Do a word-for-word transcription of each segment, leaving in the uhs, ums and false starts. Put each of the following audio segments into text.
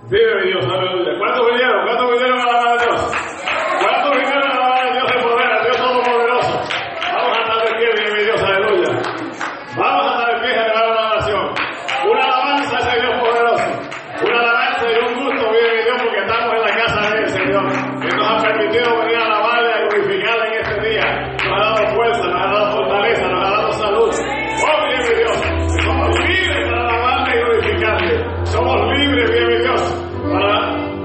Vive mi Dios, aleluya. ¿Cuántos vinieron? ¿Cuántos vinieron a alabar a Dios? ¿Cuántos vinieron a alabar a Dios de poder, a Dios Todopoderoso? Vamos a estar de pie, vive mi Dios, aleluya. Vamos a estar de pie y elevar una oración. Una alabanza a ese Dios poderoso. Una alabanza y un gusto, vive mi Dios, porque estamos en la casa de Él, Señor. Que nos ha permitido venir a alabarle, a glorificarle en este día. Nos ha dado fuerza, nos ha dado fortaleza, nos ha dado salud. Oh, vive mi Dios. Somos libres para alabarle y glorificarle. Somos libres, vive mi Dios, para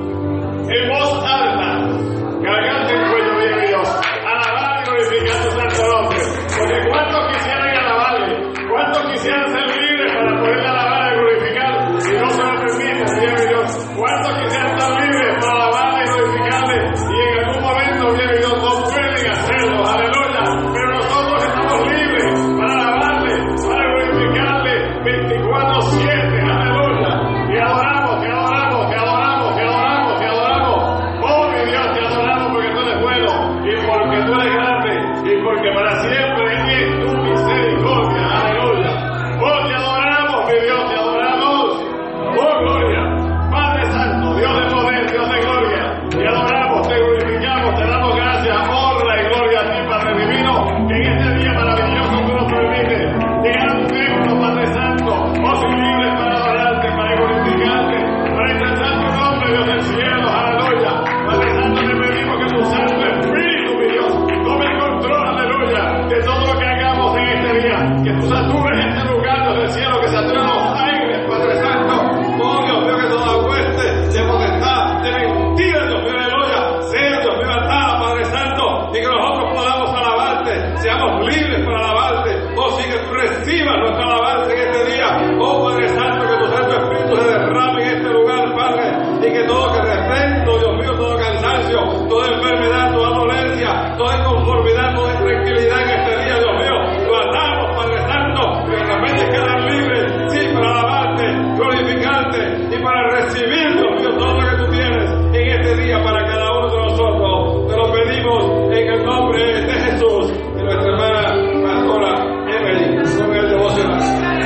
en voz alta, cargarte el cuello, vive mi Dios, alabar y glorificar tu santo nombre. Porque cuántos quisieran alabarle, cuántos quisieran ser libres para poder alabar y glorificar, si no se lo permite, vive mi Dios. Cuántos quisieran estar libres para alabarle y glorificarle, y en algún momento, vive mi Dios, no pueden hacerlo, aleluya. Pero nosotros estamos libres para alabarle, para glorificarle veinticuatro siete, aleluya. Y adoramos, te adoramos, te adoramos, te adoramos, te adoramos. Oh, mi Dios, te adoramos porque tú eres bueno y porque tú eres grande y porque para siempre es tu misericordia. Aleluya. Oh, te adoramos, mi Dios, te adoramos. Oh, gloria. Padre Santo, Dios de poder, Dios de gloria. Te adoramos, te glorificamos, te damos gracias, honra y gloria a ti, Padre Divino, que en este día maravilloso tú nos permites llegar a tu templo, Padre Santo. Oh, soy libre para adorarte, para glorificarte, para exaltar tu nombre, Dios del cielo, aleluya. Padre Santo, te pedimos que tu Santo Espíritu, mi Dios, tome el control, aleluya, de todo lo que hagamos en este día. Que tú satures este lugar, Dios del cielo, que saturen los aires, Padre Santo. Oh, Dios mío, que toda hueste de potestad, de mentira, Dios mío, aleluya, sea, Dios mío, atada, Padre Santo, y que nosotros podamos alabarte, seamos libres para alabarte. Oh, sí, que tú recibas nuestra alabanza en este día. Oh, Padre Santo, que tu Santo Espíritu se derrame en este lugar, Padre, y que todo que refrendo, Dios mío, todo cansancio, toda enfermedad, toda dolencia, toda inconformidad, toda intranquilidad en este día, Dios mío, lo atamos, Padre Santo, que de repente quedan libres, sí, para alabarte, glorificarte y para recibir, Dios mío, todo lo que tú tienes en este día para cada uno de nosotros. Te lo pedimos en el nombre de Jesús y nuestra hermana pastora Emily, con el devocional.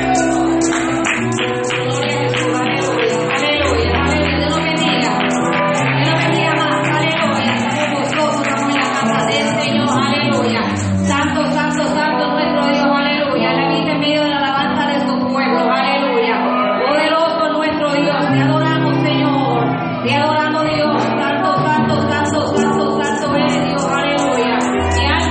Santo, santo, santo nuestro Dios, aleluya. Él habita en medio de la alabanza de su pueblo, aleluya. Poderoso nuestro Dios, te adoramos, Señor. Te adoramos, Dios. Santo, santo, santo, santo, santo eres Dios, aleluya. Y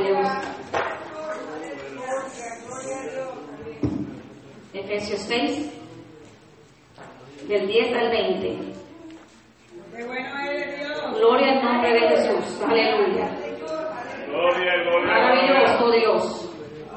Dios. Efesios seis, del diez al veinte. Gloria al nombre de Jesús. Aleluya. Gloria, gloria. Maravilloso Dios.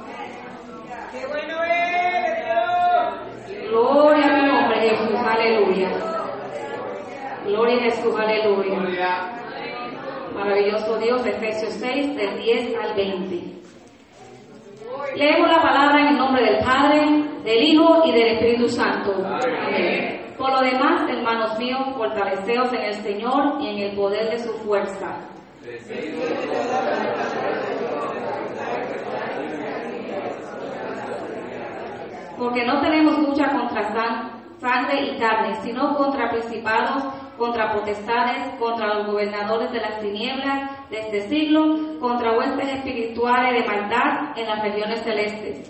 Gloria a mi nombre, Jesús. Aleluya. Gloria a Jesús. Aleluya. Maravilloso Dios. Efesios seis, del diez al veinte. Leemos la palabra en el nombre del Padre, del Hijo y del Espíritu Santo. Amén. Por lo demás, hermanos míos, fortaleceos en el Señor y en el poder de su fuerza. Porque no tenemos lucha contra san, sangre y carne, sino contra principados, contra potestades, contra los gobernadores de las tinieblas de este siglo, contra huestes espirituales de maldad en las regiones celestes.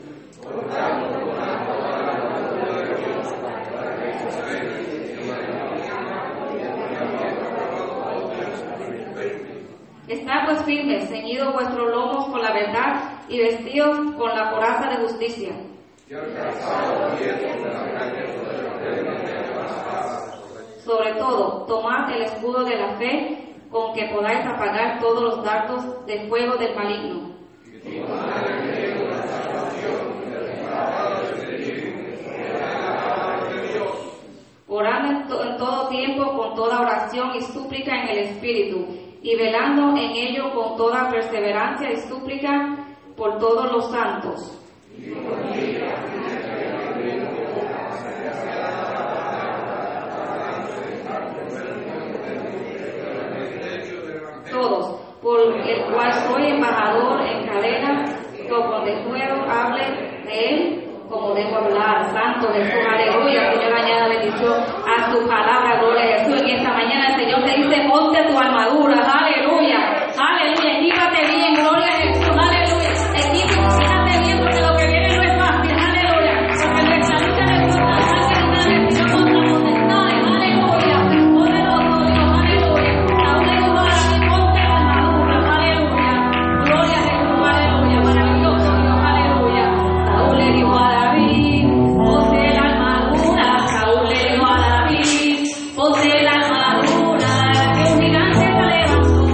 Estad pues firmes, ceñidos vuestros lomos con la verdad y vestidos con la coraza de justicia. Sobre todo, tomad el escudo de la fe, con que podáis apagar todos los dardos de fuego del maligno. Orando en, to- en todo tiempo con toda oración y súplica en el Espíritu, y velando en ello con toda perseverancia y súplica por todos los santos. Todos, por el cual soy embajador en cadena, como de nuevo hable de él como debo hablar. Santo Jesús, aleluya. Señor, añada bendición a su palabra, gloria a Jesús. En esta mañana el Señor te dice, ponte tu armadura, aleluya, aleluya, equípate bien, gloria a Jesús, aleluya, equípate bien porque lo que viene no es fácil, aleluya, porque nuestra lucha no es contra la sangre, sino contra los tentares, aleluya, poderoso Dios, aleluya, aún en lugar aquí ponte la armadura, aleluya, gloria a Jesús, aleluya, maravilloso Dios, aleluya. Saúl le dijo a David, ponte la armadura, Saúl le dijo a David, ponte la armadura, que un gigante se levantó.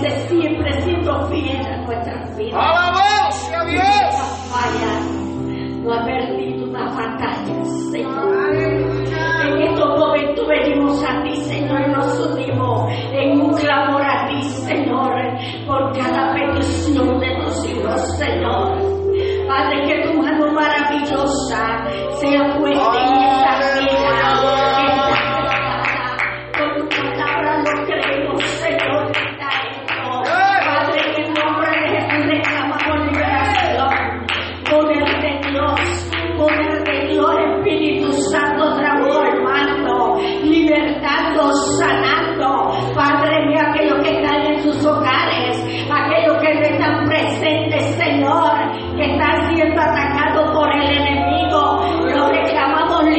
permanece siempre siendo fiel a nuestras vidas. ¡Alabanza a Dios! No falla, no ha perdido una batalla, Señor. En estos momentos venimos a ti, Señor, y nos unimos en un clamor a ti, Señor, por cada petición de tus hijos, Señor. Padre, que tu mano maravillosa sea puesta en esta vida, en esta casa. Con tu palabra lo creemos, Señor, que está hecho. Padre, en el nombre de Jesús reclamamos liberación. Poder de Dios, poder de Dios, Espíritu Santo, transformando, libertando, sanando. Padre mío, aquellos que están en sus hogares, aquellos que no están presentes, Señor, que están siendo atacados por el enemigo, lo reclamamos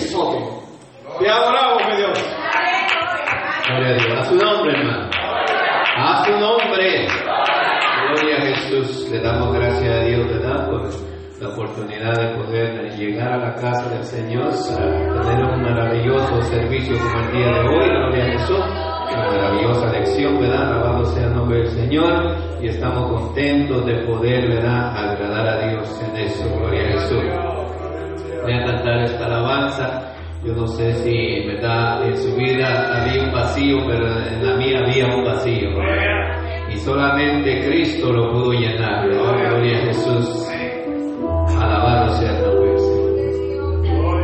exalted. Te adoramos, mi Dios. Gloria a Dios. A su nombre, hermano. A su nombre. Gloria a Jesús. Le damos gracias a Dios, ¿verdad? Por la oportunidad de poder llegar a la casa del Señor para tener un maravilloso servicio como el día de hoy. Gloria a Jesús. Una maravillosa lección, ¿verdad? Alabado sea el nombre del Señor. Y estamos contentos de poder, ¿verdad?, agradar a Dios en eso. Gloria a Jesús. Voy a cantar esta alabanza. Yo no sé si, ¿verdad?, en su vida había un vacío, pero en la mía había un vacío. Y solamente Cristo lo pudo llenar. ¿No? Gloria a Jesús. Alabado sea el nombre del Señor.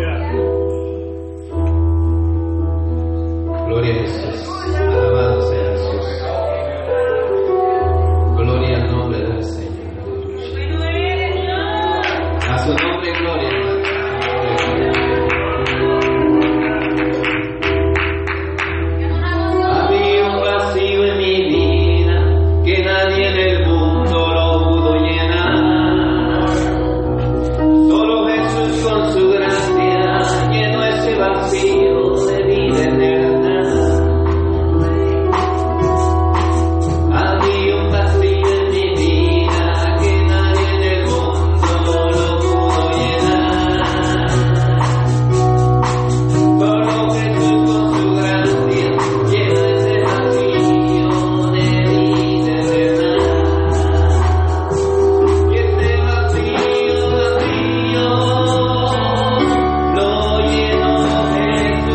Gloria a Jesús. Alabado sea Jesús. Gloria al nombre del Señor. A su nombre, gloria. Había un vacío en mi vida que nadie en el mundo lo pudo llenar. Solo Jesús con su gracia llenó ese vacío de vida eterna. Había un vacío en mi vida que nadie en el mundo lo pudo llenar. Solo Jesús con su gracia llenó ese vacío de vida eterna. Y ese vacío, vacío, lo llenó Jesús.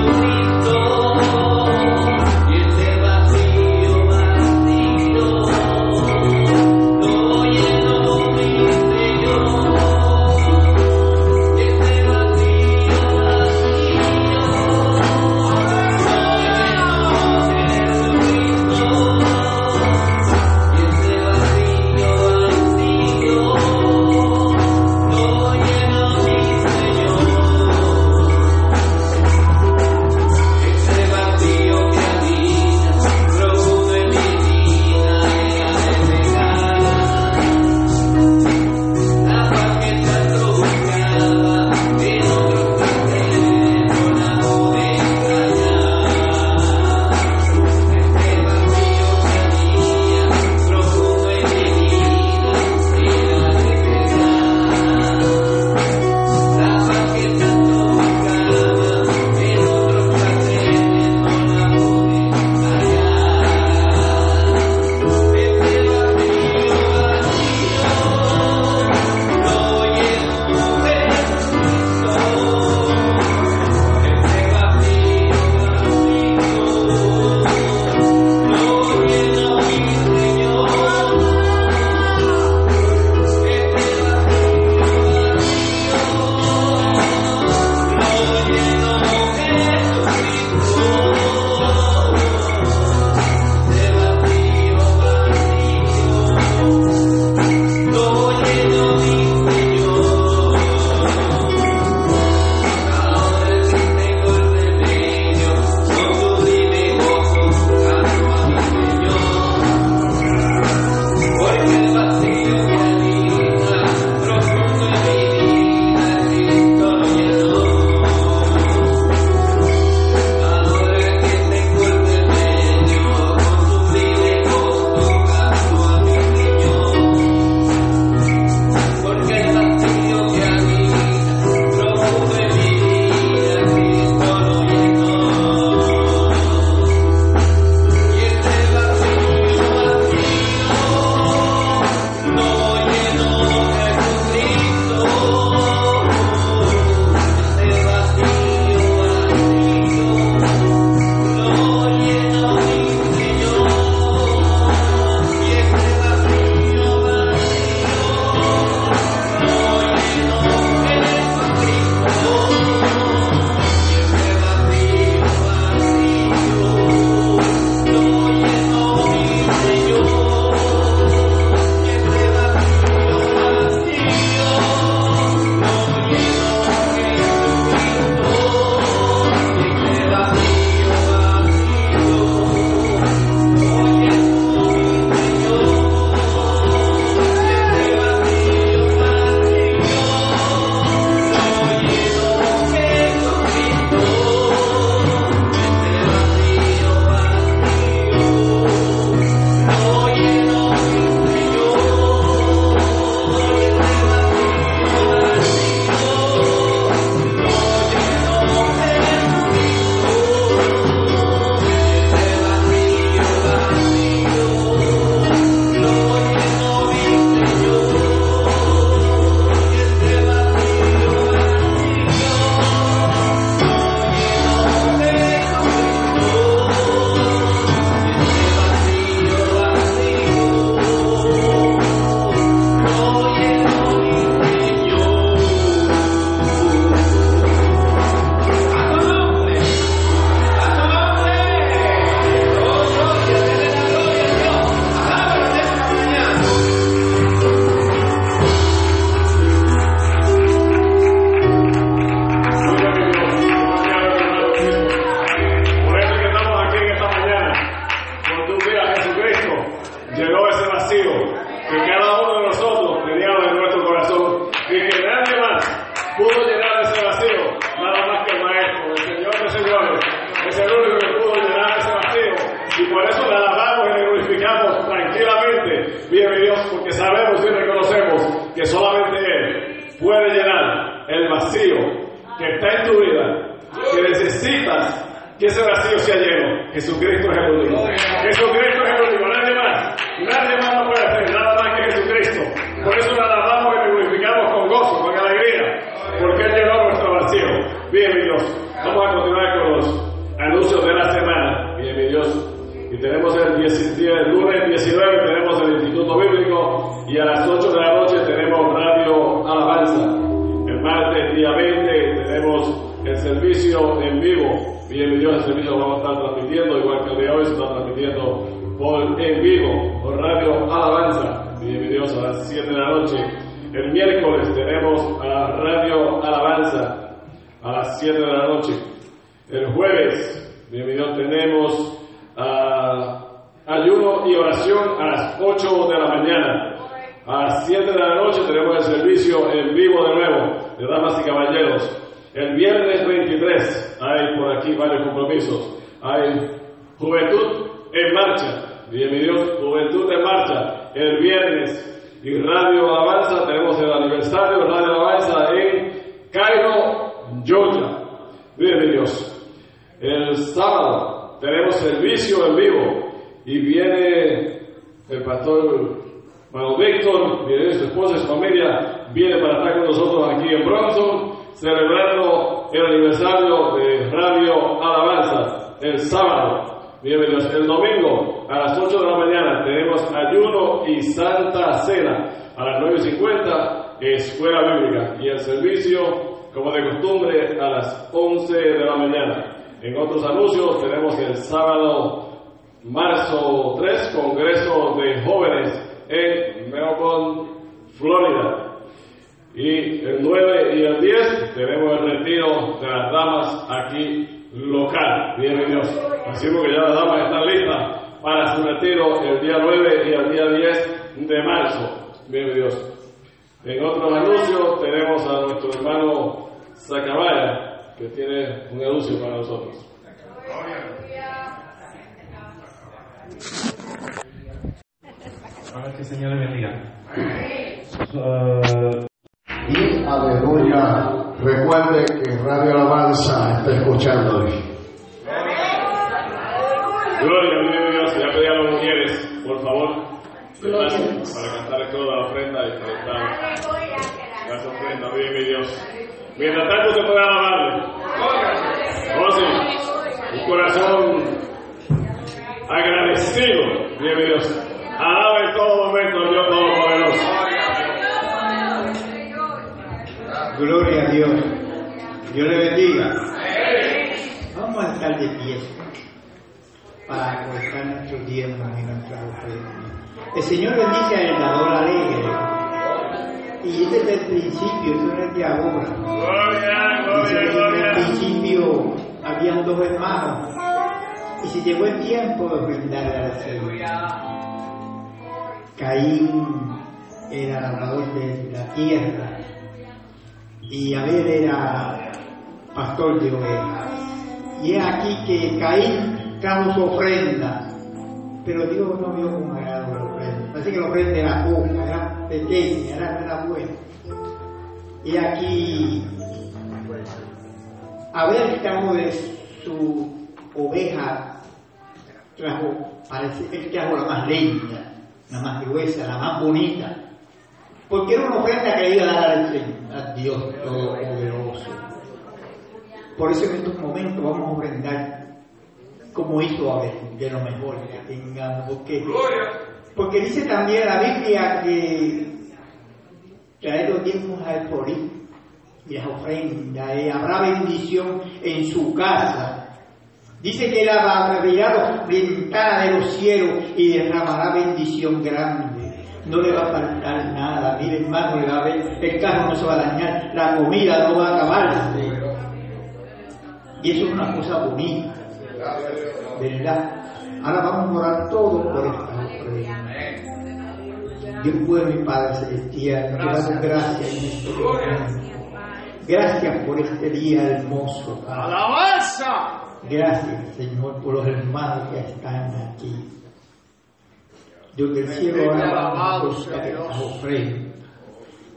necesitas que ese vacío sea lleno, Jesucristo es el único. Jesucristo es el único, nadie más. Nadie más lo puede hacer, nada más que Jesucristo. Por eso lo alabamos y lo glorificamos con gozo, con alegría, porque Él llenó nuestro vacío. Bien, mi Dios, vamos a continuar con los anuncios de la semana. Bien, mi Dios. Y tenemos el, diez, el lunes diecinueve, tenemos el Instituto Bíblico, y a las ocho de la noche tenemos Radio Alabanza. El martes, día veinte, tenemos el servicio en vivo. Bien, mi Dios, el servicio lo vamos a estar transmitiendo, igual que el de hoy se está transmitiendo por, en vivo, por Radio Alabanza. Bien, mi Dios, a las siete de la noche. El miércoles tenemos a Radio Alabanza a las siete de la noche. El jueves, bien, mi Dios, tenemos Uh, ayuno y oración a las ocho de la mañana. A las siete de la noche tenemos el servicio en vivo de nuevo, de damas y caballeros. El viernes veintitrés hay por aquí varios compromisos. Hay Juventud en Marcha. Bien, mi Dios, Juventud en Marcha. El viernes. Y Radio Alabanza, tenemos el aniversario de Radio Alabanza en Cairo, Georgia. Bien, mi Dios. El sábado tenemos servicio en vivo y viene el pastor Manuel Víctor, viene su esposa y su familia, viene para estar con nosotros aquí en Bronson, celebrando el aniversario de Radio Alabanza el sábado. Bienvenidos. El domingo a las ocho de la mañana tenemos ayuno y Santa Cena. A las nueve y cincuenta, Escuela Bíblica. Y el servicio, como de costumbre, a las once de la mañana. En otros anuncios tenemos el sábado, marzo tres, Congreso de Jóvenes en Melbourne, Florida. Y el nueve y el diez tenemos el retiro de las damas aquí local. Bienvenidos. Así que ya las damas están listas para su retiro el día nueve y el día diez de marzo. Bienvenidos. En otros anuncios tenemos a nuestro hermano Zacabaya, que tiene un anuncio para nosotros. Ahora que el Señor le bendiga. Uh, y aleluya, recuerde que Radio Alabanza está escuchando hoy. Gloria a Dios, ya pedí a las mujeres, por favor, que pasen para cantar toda la ofrenda y presentar las ofrendas. Bien, mi Dios. Mientras tanto se puede alabarle. Oh, sí. Un corazón agradecido. Bien, mi Dios. Alaba en todo momento al Dios Todopoderoso. Gloria a Dios. Dios le bendiga. Vamos a estar de pie para colocar nuestros diezmos y nuestras ofrendas. El Señor bendice al dador alegre. Y ese es el principio, eso no es de ahora. Gloria, gloria, gloria. En el principio habían dos hermanos. Y se llegó el tiempo de brindarle al Señor. Caín era labrador de la tierra y Abel era pastor de ovejas. Y es aquí que Caín trajo su ofrenda, pero Dios no vio con agrado la ofrenda. Parece que la ofrenda era poca, era pequeña, era, era buena. Y aquí Abel trajo de su oveja, trajo, parece, él trajo la más linda, la más gruesa, la más bonita, porque era una ofrenda que iba a dar al Señor, a Dios Todopoderoso. Por eso en estos momentos vamos a ofrendar como hizo Abel, de lo mejor que tengamos, porque, porque dice también la Biblia que traer los diezmos al Forí y las ofrendas, y habrá bendición en su casa. Dice que Él abrirá las ventanas de los cielos y derramará bendición grande. No le va a faltar nada. Mire, hermano, le va a ver, el carro no se va a dañar, la comida no va a acabarse. Y eso es una cosa bonita, ¿verdad? Ahora vamos a orar todos por esta ofrenda. Dios bueno y Padre celestial, te damos gracias en este momento. Gracias por este día hermoso, Padre. ¡Alabanza! Gracias, Señor, por los hermanos que están aquí. Dios del cielo, ahora por estas ofrendas.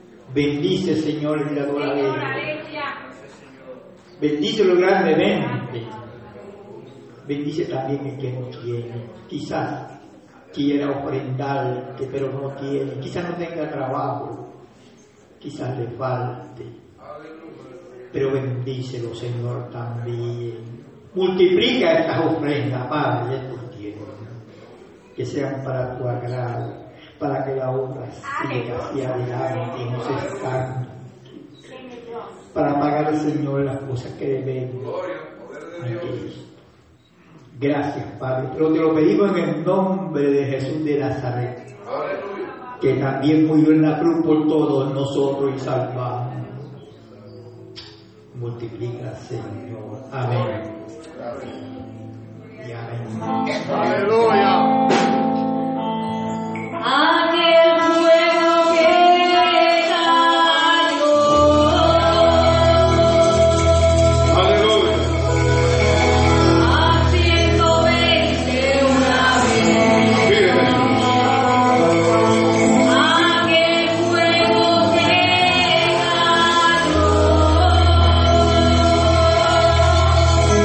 Bendice, Señor, el dador alegre. Bendícelo grandemente. tiene. Bendice también el que no tiene. Quizás quiera ofrendarte, pero no tiene. Quizás no tenga trabajo. Quizás le falte. Pero bendícelo, Señor, también. Multiplica estas ofrendas, Padre, de tus tierras, que sean para tu agrado, para que la obra siga hacia adelante y no se estanque, para pagar al Señor las cosas que debemos ante Cristo. Gracias, Padre, pero te lo pedimos en el nombre de Jesús de Nazaret, que también murió en la cruz por todos nosotros y salvamos. Multiplica, Señor. Amén. Y amén. Aleluya. Aquel fuego que cayó. Aleluya. A ciento veinte una vez. Vive Jesús. Aquel fuego que cayó.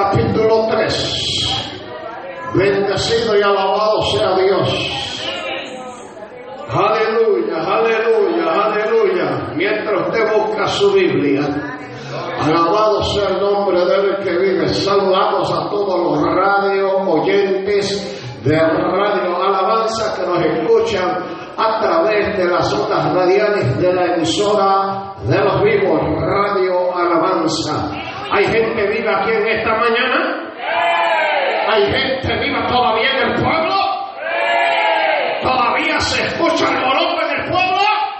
capítulo tres. Bendecido y alabado sea Dios. Aleluya, aleluya, aleluya. Mientras usted busca su Biblia, alabado sea el nombre del que vive. Saludamos a todos los radio oyentes de Radio Alabanza que nos escuchan a través de las ondas radiales de la emisora de los vivos, Radio Alabanza. ¿Hay gente viva aquí en esta mañana? ¿Hay gente viva todavía en el pueblo? ¿Todavía se escucha el volumen en el pueblo?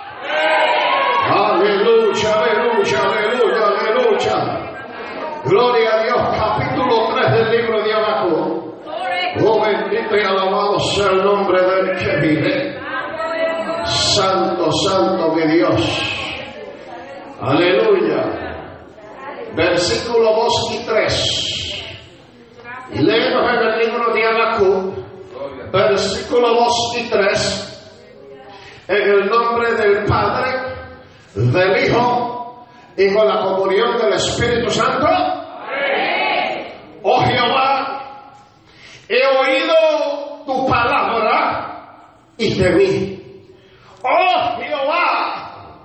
Aleluya, aleluya, aleluya, aleluya. Gloria a Dios, capítulo tres del libro de Habacuc. Oh, bendito y alabado sea el nombre del que vive. Santo, santo mi Dios. Aleluya. Versículo dos y tres. Leemos en el libro de Habacuc, versículo dos y tres. En el nombre del Padre, del Hijo y con la comunión del Espíritu Santo. Oh Jehová, he oído tu palabra y temí. Oh Jehová,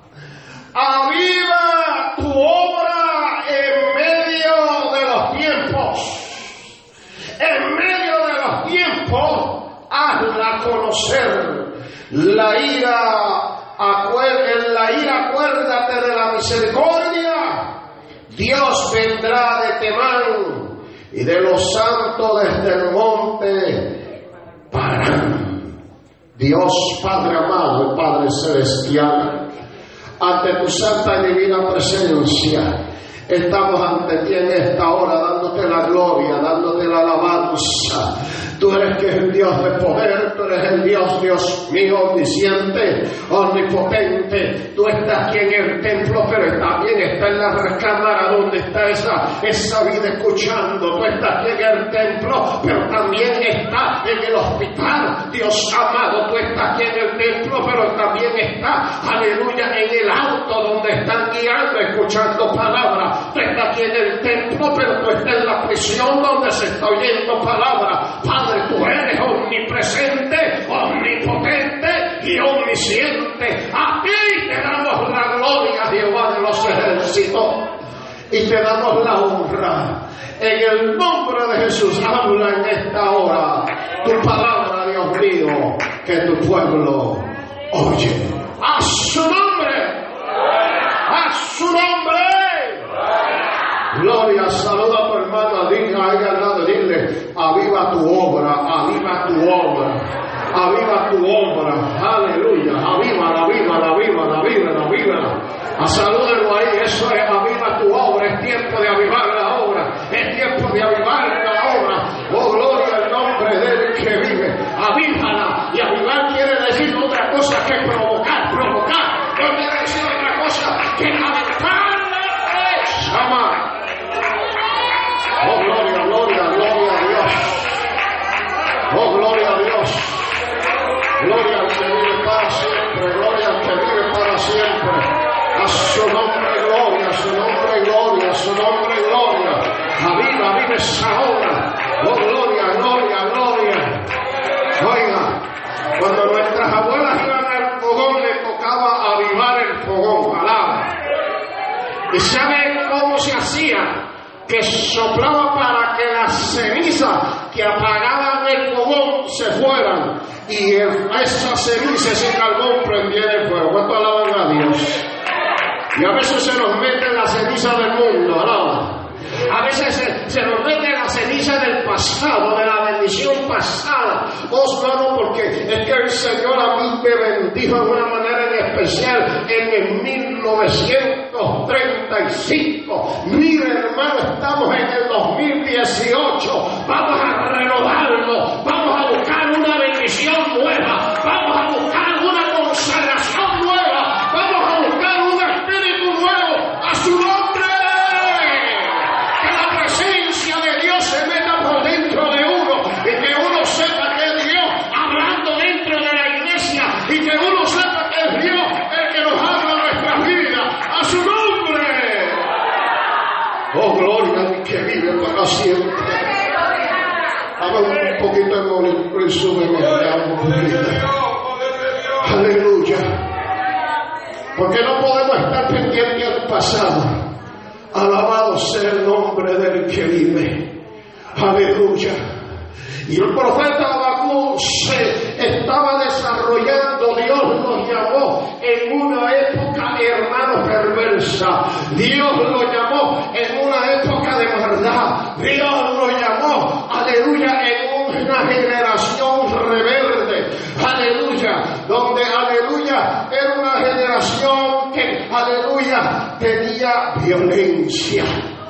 aviva tu obra en medio de los tiempos. En medio de los tiempos, hazla conocer. La ira, en la ira acuérdate de la misericordia. Dios vendrá de Temán y de los santos desde el monte Parán. Dios Padre amado, Padre celestial, ante tu santa y divina presencia, estamos ante ti en esta hora dándote la gloria, dándote la alabanza. Tú eres que es el Dios de poder, tú eres el Dios, Dios mío, omnisciente, omnipotente. Tú estás aquí en el templo, pero también está en la recámara donde está esa, esa vida escuchando. Tú estás aquí en el templo, pero también está en el hospital. Dios amado, tú estás aquí en el templo, pero también está, aleluya, en el auto donde están guiando, escuchando palabras. Tú estás aquí en el templo, pero tú estás en la prisión donde se está oyendo palabra. Padre, tú eres omnipresente, omnipotente y omnisciente. A ti te damos la gloria, Jehová de los ejércitos, y te damos la honra. En el nombre de Jesús, habla en esta hora tu palabra, Dios mío, que tu pueblo oye. A su nombre, a su nombre. Gloria, saluda a tu hermana, dile ahí al lado, dile, aviva tu obra, aviva tu obra, aviva tu obra, aleluya, avívala, avívala, avívala, avívala, avívala. A salúdenlo ahí, eso es, aviva tu obra, es tiempo de avivar la obra, es tiempo de avivar la obra. Oh, gloria al nombre del que vive, avívala. Y avivar quiere decir otra cosa que provocar, provocar, no quiere decir otra cosa que aventar la llama. Oh, gloria, gloria, gloria a Dios. Oh, gloria a Dios. Gloria al que vive para siempre. Gloria al que vive para siempre. A su nombre, gloria, a su nombre, gloria, a su nombre, gloria. Aviva, aviva esa obra. Oh, gloria, gloria, gloria. Oiga, cuando nuestras abuelas iban al fogón, le tocaba avivar el fogón. Alaba. ¿Y saben cómo se hacía? Que soplaba para que las cenizas que apagaban el fogón se fueran y esas cenizas y carbón prendieran el fuego. ¿Cuánto alaban a Dios? Y a veces se nos mete la ceniza del mundo, ¿no? A veces se, se nos mete la ceniza del pasado, de la bendición pasada. Oh, hermano, porque es que el Señor a mí me bendijo de una manera en especial en el mil novecientos treinta y cinco. Mire, hermano, estamos en el dos mil dieciocho. Vamos a renovarlo. Vamos a buscar una bendición nueva. Vamos a buscar una consagración nueva. Vamos a buscar un espíritu nuevo. A su nombre. Se meta por dentro de uno y que uno sepa que es Dios hablando dentro de la iglesia y que uno sepa que es Dios el que nos habla nuestra vida. A su nombre. Oh, gloria al que vive para siempre. Vamos un poquito de monitor, resúmeme un poquito. Aleluya. Porque no podemos estar pendientes al pasado. Alabado sea el nombre del que vive. Aleluya. Y el profeta Habacuc se estaba desarrollando. Dios nos llamó en una época, hermano, perversa. Dios lo llamó en una época de maldad. Dios lo llamó, aleluya, en una generación rebelde. Aleluya, donde, aleluya, era una generación que, aleluya, tenía violencia.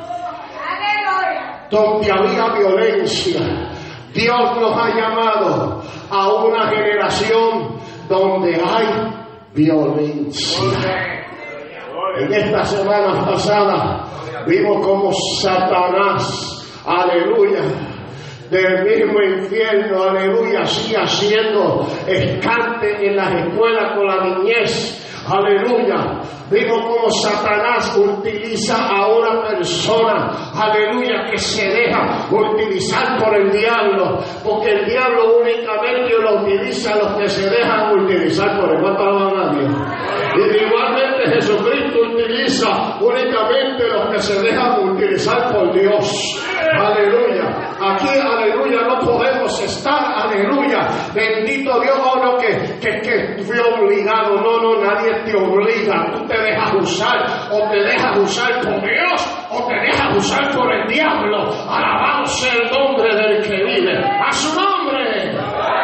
Donde había violencia. Dios nos ha llamado a una generación donde hay violencia. En esta semana pasada vimos como Satanás, aleluya, del mismo infierno, aleluya, sigue haciendo escante en las escuelas con la niñez. Aleluya. Vimos cómo Satanás utiliza a una persona, aleluya, que se deja utilizar por el diablo, porque el diablo únicamente lo utiliza a los que se dejan utilizar por él. ¿Cuánto alaban a Dios? Y igualmente Jesucristo utiliza únicamente a los que se dejan utilizar por Dios. Aleluya. Aquí, aleluya, no podemos estar, aleluya, bendito Dios, o no que, que, que fui obligado. No, no, nadie te obliga. Tú te dejas usar, o te dejas usar por Dios, o te dejas usar por el diablo. Alabado sea el nombre del que vive. A su nombre.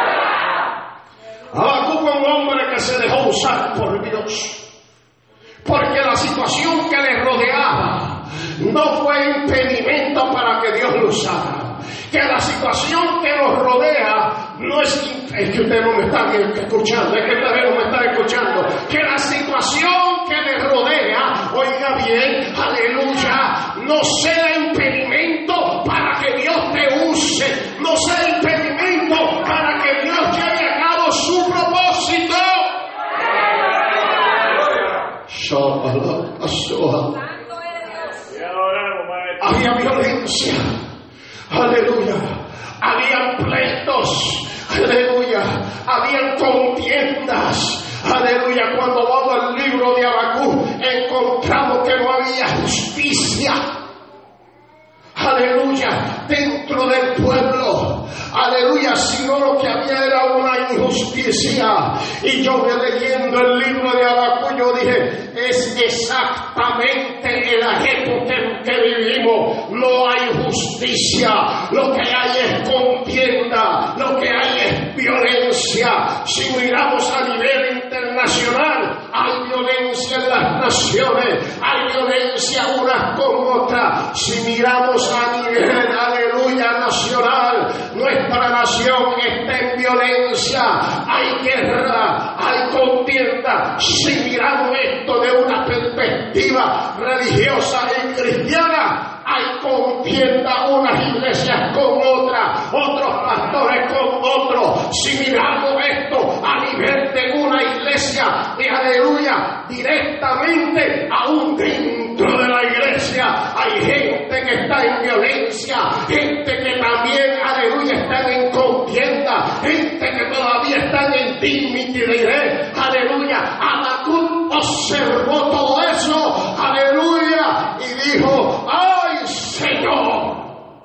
Habacuc fue un hombre que se dejó usar por Dios, porque la situación que le rodeaba no fue impedimento para que Dios lo usara. Que la situación que nos rodea no es, es que ustedes no me están escuchando, es que ustedes no me están escuchando. Que la situación que le rodea, oiga bien, aleluya, no sea impedimento para que Dios te use, no sea impedimento para que Dios lleve a cabo su propósito. Había violencia, aleluya, habían pleitos, aleluya, habían contiendas, aleluya. Cuando vamos al libro de Habacuc encontramos que no había justicia, aleluya, dentro del pueblo, aleluya, sino lo que había era una injusticia. Y yo voy leyendo el libro de Habacuc, yo dije, es exactamente en la época en que vivimos. No hay justicia, lo que hay es contienda, lo que hay es violencia. Si miramos a nivel internacional, hay violencia en las naciones, hay violencia unas con otras. Si miramos a nivel, aleluya, nacional, nuestra nación está en violencia, hay guerra, hay contienda. Si miramos esto de una perspectiva religiosa y cristiana, hay contienda unas iglesias con otras, otros pastores con otros. Si miramos esto a nivel de una iglesia, de aleluya, directamente aún dentro de la iglesia hay gente que está en violencia, gente que también, aleluya, están en contienda, gente que todavía están en dignidad, aleluya. Habacuc observó todo eso, aleluya, y dijo, ¡ay, Señor!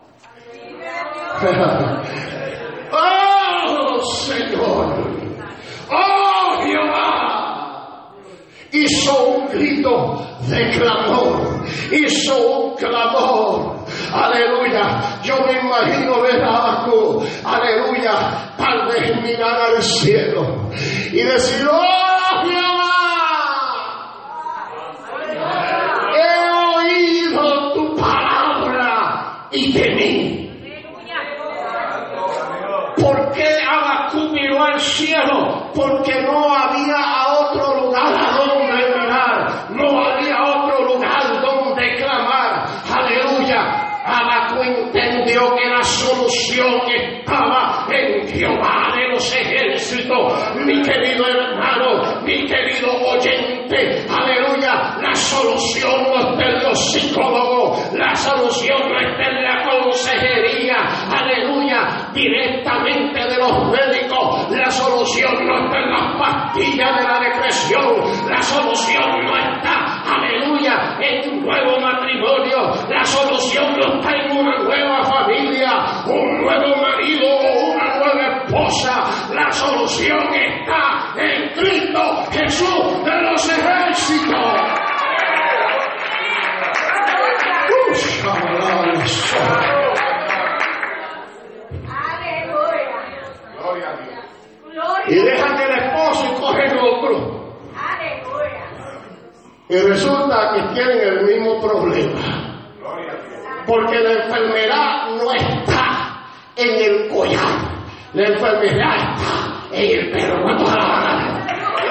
¡Oh, Señor! ¡Oh, Jehová! Hizo un grito de clamor, hizo un clamor, aleluya. Yo me imagino ver a Habacuc, aleluya, tal vez mirar al cielo y decir, ¡oh, Jehová! He oído tu palabra y temí. ¿Por qué Habacuc miró al cielo? Porque no había a otro lugar a donde mirar, no había otro lugar donde clamar, aleluya. Habacuc entendió que la solución estaba en Jehová de los ejércitos. Mi querido hermano, mi querido oyente, aleluya, la solución no está en los psicólogos, la solución no está en la consejería, aleluya. directamente de los médicos. La solución no está en las pastillas de la depresión. La solución no está, aleluya, en un nuevo matrimonio. La solución no está en una nueva familia, un nuevo marido o una nueva esposa. La solución está en Cristo Jesús de los ejércitos. Y dejan el esposo y cogen otro. Y resulta que tienen el mismo problema. Porque la enfermedad no está en el collar. La enfermedad está en el pelo. ¿Cuánto alaban?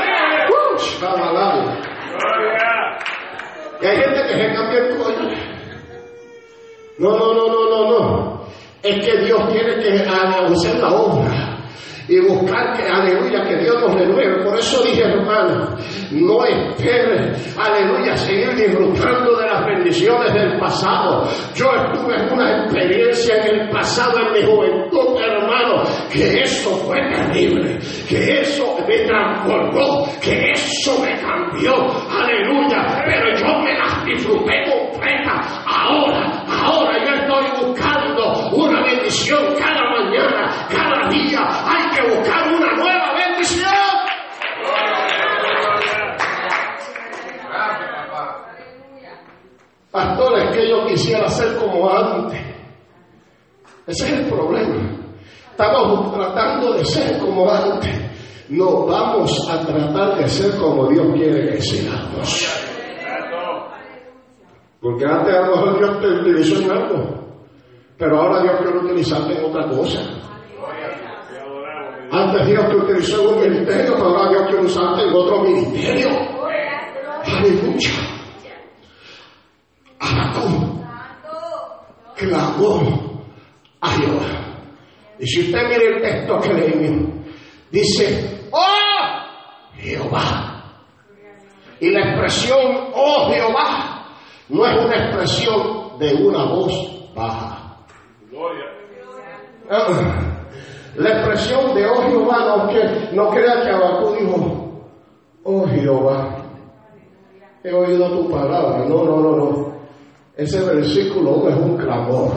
Y hay gente que se cambia el collar. No, no, no, no, no, no. Es que Dios tiene que hacer la obra y buscar que, aleluya, que Dios nos renueve. Por eso dije, hermano, no esperes, aleluya, seguir disfrutando de las bendiciones del pasado. Yo estuve en una experiencia en el pasado, en mi juventud, hermano, que eso fue terrible, que eso me transformó, que eso me cambió, aleluya, pero yo me las disfruté completa. Ahora, ahora yo estoy buscando una bendición cada mañana, cada día. Hay que buscar una nueva bendición. Pastor, es que yo quisiera ser como antes. Ese es el problema. Estamos tratando de ser como antes. No vamos a tratar de ser como Dios quiere que seamos. Porque antes a lo mejor Dios te utilizó en algo, pero ahora Dios quiere utilizarte en otra cosa. Antes Dios te utilizó en un ministerio, pero ahora Dios quiere usarte en otro ministerio. Aleluya. Habacuc clamó a Jehová. Y si usted mira el texto que leímos, dice, ¡oh Jehová! Y la expresión, ¡oh Jehová!, no es una expresión de una voz baja. Gloria. La expresión de oh Jehová, no, que, no crea que Habacuc dijo, oh Jehová, he oído tu palabra. No, no, no, no. Ese versículo es un clamor.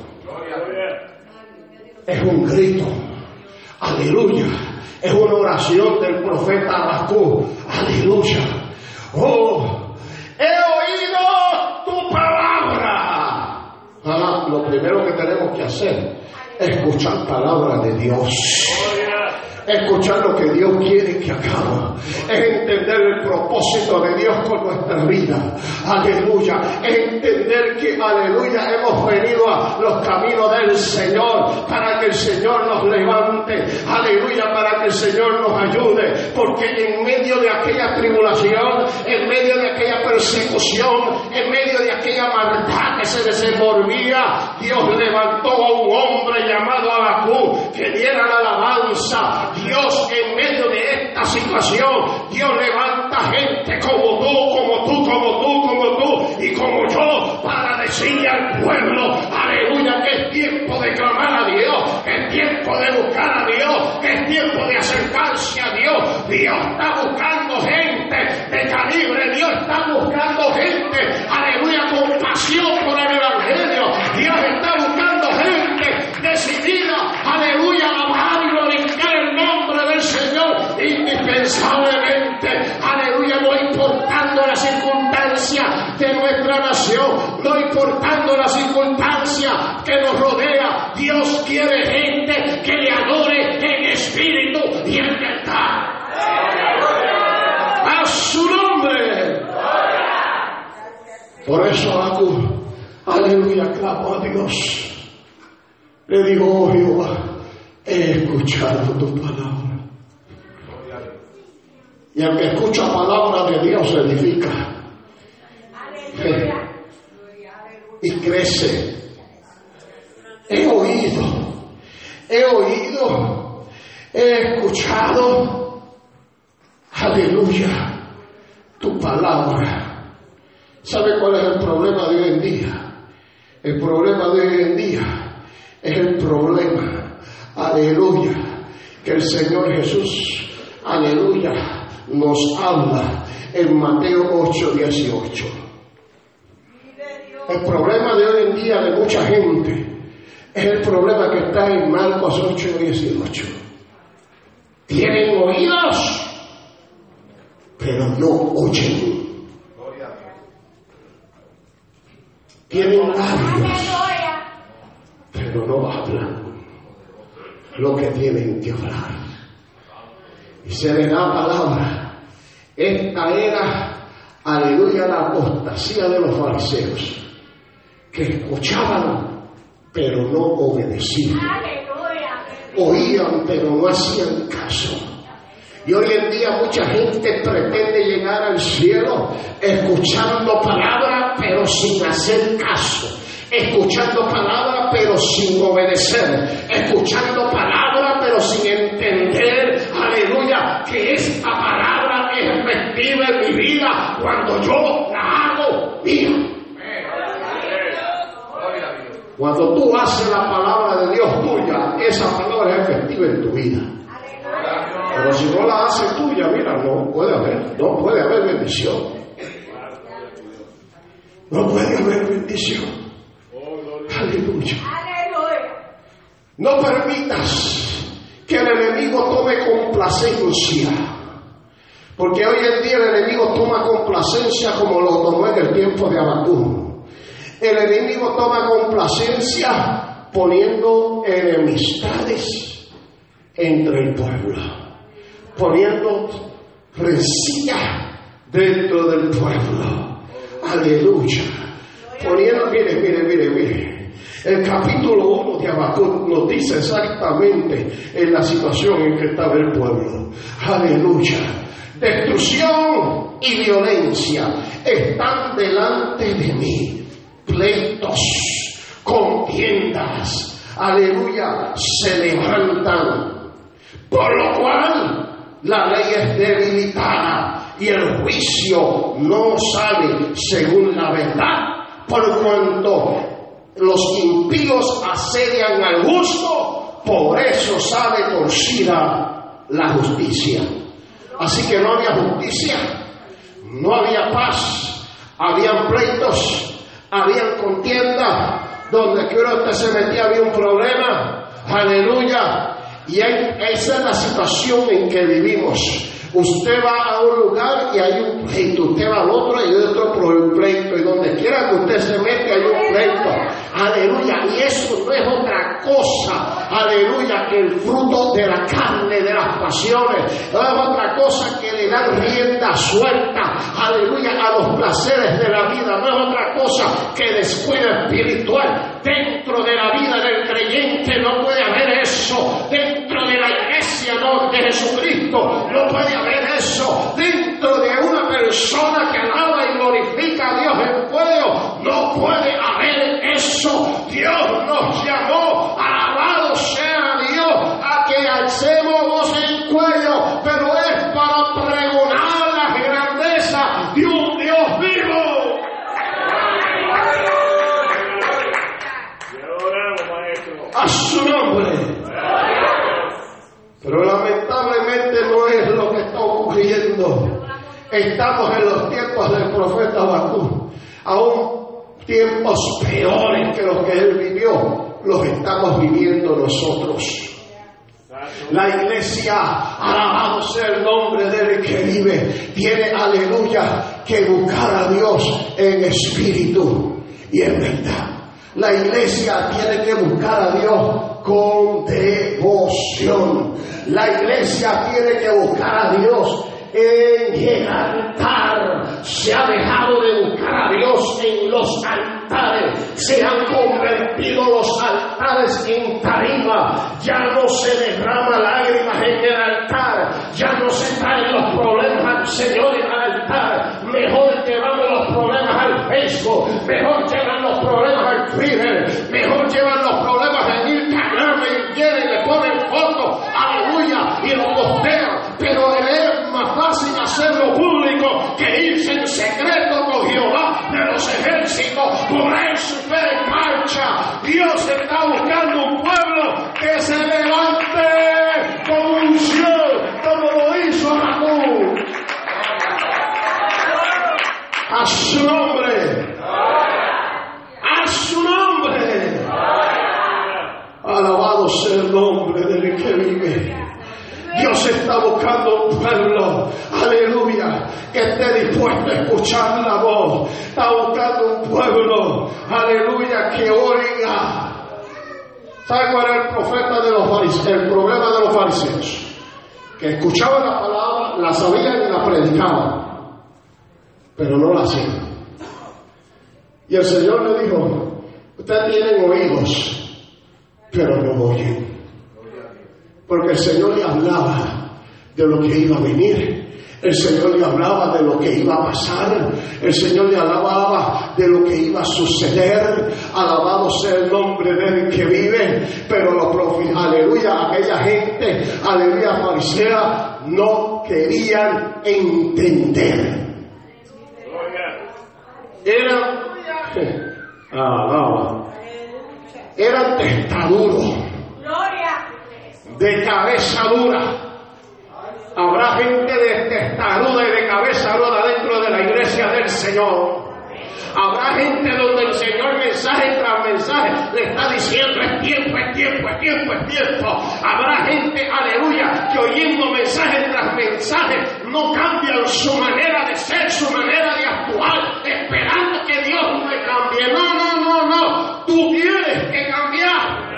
Es un grito. Aleluya. Es una oración del profeta Habacuc. Aleluya. Oh, he oído tu palabra. Ah, lo primero que tenemos que hacer es escuchar palabra de Dios. Escuchar lo que Dios quiere que hagamos. Es entender el propósito de Dios con nuestra vida. Aleluya. Es entender que, aleluya, hemos venido a los caminos del Señor para que el Señor nos levante. Aleluya, para que el Señor nos ayude. Porque en medio de aquella tribulación, en medio de aquella persecución, en medio de aquella maldad que se desenvolvía, Dios levantó a un hombre llamado Habacuc que diera la alabanza. Dios, en medio de esta situación, Dios levanta gente como tú, como tú, como tú, como tú y como yo, para decirle al pueblo, aleluya, que es tiempo de clamar a Dios, que es tiempo de buscar a Dios, que es tiempo de acercarse a Dios. Dios está buscando gente de calibre, Dios está buscando gente, aleluya, con pasión por el Evangelio. Dios está buscando gente decidida, aleluya, a amar y glorificar el nombre del Señor indispensablemente, aleluya, no importando la circunstancia de nuestra nación, no importando la circunstancia que nos rodea. Dios quiere gente que le adore en espíritu y en verdad. A su nombre. Por eso Habacuc, aleluya, clamó a Dios. Le digo, oh Jehová, he escuchado tu palabra. Y el que escucha palabra de Dios se edifica. Aleluya. Y crece. He oído, he oído, he escuchado, aleluya, tu palabra. ¿Sabe cuál es el problema de hoy en día? El problema de hoy en día es el problema, aleluya, que el Señor Jesús, aleluya, nos habla en Mateo ocho dieciocho. El problema de hoy en día de mucha gente es el problema que está en Marcos ocho dieciocho. Tienen oídos, pero no oyen. Tienen labios, pero no hablan lo que tienen que hablar. Y se les da palabra. Esta era, aleluya, la apostasía de los fariseos, que escuchaban, pero no obedecían. Oían, pero no hacían caso. Y hoy en día mucha gente pretende llegar al cielo escuchando palabras, pero sin hacer caso. Escuchando palabras, pero sin obedecer. Escuchando palabras, pero sin entender, aleluya, que esta palabra es efectiva en mi vida cuando yo la hago mía. Cuando tú haces la palabra de Dios tuya, esa palabra es efectiva en tu vida. Pero si no la haces tuya, mira, no puede haber, no puede haber bendición. No puede haber bendición. Aleluya. No permitas que el enemigo tome complacencia. Porque hoy en día el enemigo toma complacencia como lo tomó en el tiempo de Habacuc. El enemigo toma complacencia poniendo enemistades entre el pueblo, poniendo rencilla dentro del pueblo. Aleluya. Poniendo, mire, mire, mire, mire. El capítulo uno de Habacuc nos dice exactamente en la situación en que estaba el pueblo. Aleluya. Destrucción y violencia están delante de mí. Pleitos, contiendas, aleluya, se levantan. Por lo cual la ley es debilitada y el juicio no sale según la verdad. Por cuanto los impíos asedian al justo, por eso sale torcida la justicia. Así que no había justicia, no había paz, habían pleitos, habían contienda, donde quiera usted se metía había un problema. Aleluya. Y hay, esa es la situación en que vivimos. Usted va a un lugar y hay un pleito, usted va al otro y hay otro pleito, y donde quiera que usted se mete hay un pleito. Aleluya. Y eso no es otra cosa, aleluya, que el fruto de la carne, de las pasiones. No es otra cosa que le dan rienda suelta, aleluya, a los placeres de la vida. No es otra cosa que descuido espiritual. Dentro de la vida del creyente no puede haber eso. Dentro de la iglesia no, de Jesucristo no puede haber eso. Dentro de una persona que alaba y glorifica a Dios en fuego no puede haber eso. Dios nos llamó, alabado sea Dios, a que alcemos voz en cuello, pero es para pregonar la grandeza de un Dios vivo. A su nombre. Pero lamentablemente no es lo que está ocurriendo. Estamos en los tiempos del profeta Habacuc, aún tiempos peores que los que él vivió, los estamos viviendo nosotros. La iglesia, alabado sea el nombre del que vive, tiene, aleluya, que buscar a Dios en espíritu y en verdad. La iglesia tiene que buscar a Dios con devoción. La iglesia tiene que buscar a Dios en el altar. Se ha dejado de buscar a Dios en los altares. Se han convertido los altares en tarima. Ya no se derrama lágrimas en el altar. Ya no se traen los problemas al Señor en el altar. Mejor llevamos los problemas al Facebook. Mejor llevan los problemas al Twitter. Mejor llevan los problemas en Instagram. Y quieren, le ponen fotos. Aleluya. Y lo postean. Pero es más fácil hacerlo público que irse en secreto con Jehová de los ejércitos, poner su fe en marcha. Dios está buscando un pueblo que se levante Alabado sea el nombre del que vive. Dios está buscando un pueblo, aleluya, que esté dispuesto a escuchar la voz. Está buscando un pueblo, aleluya, que oiga. ¿Sabe cuál era el profeta de los fariseos? El problema de los fariseos, que escuchaban la palabra, la sabían y la predicaban, pero no la hacían. Y el Señor le dijo: ustedes tienen oídos, pero no oyen. Porque el Señor le hablaba de lo que iba a venir. El Señor le hablaba de lo que iba a pasar. El Señor le hablaba de lo que iba a suceder. Alabado sea el nombre del que vive. Pero los profetas, aleluya, aquella gente, aleluya, farisea, no querían entender. Eran, alaba, eran testaduros, de cabeza dura. Habrá gente de testaruda y de cabeza dura dentro de la iglesia del Señor. Habrá gente donde el Señor mensaje tras mensaje le está diciendo: es tiempo, es tiempo, es tiempo, es tiempo. Habrá gente, aleluya, que oyendo mensaje tras mensaje no cambian su manera de ser, su manera de actuar, esperando que Dios me cambie. No, no, no, no. Tú tienes que cambiar.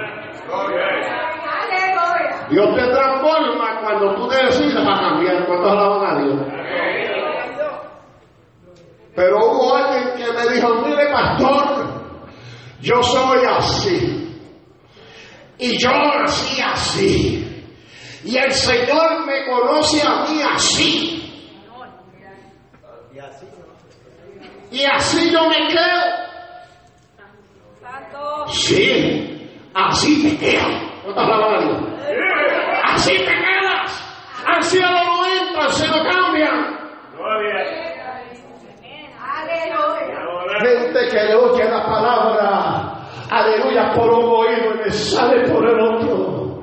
Dios te transforma cuando tú decidas a cambiar. ¿Cuántos alaban a Dios? Pero hubo alguien que me dijo: mire, pastor, yo soy así, y yo nací así, y el Señor me conoce a mí así, y así yo me quedo. Sí, así te quedas. ¿Cuántos alaban a Dios? Así te quedas. Así a los noventa se lo cambian. Gente que le oye la palabra, aleluya, por un oído y le sale por el otro.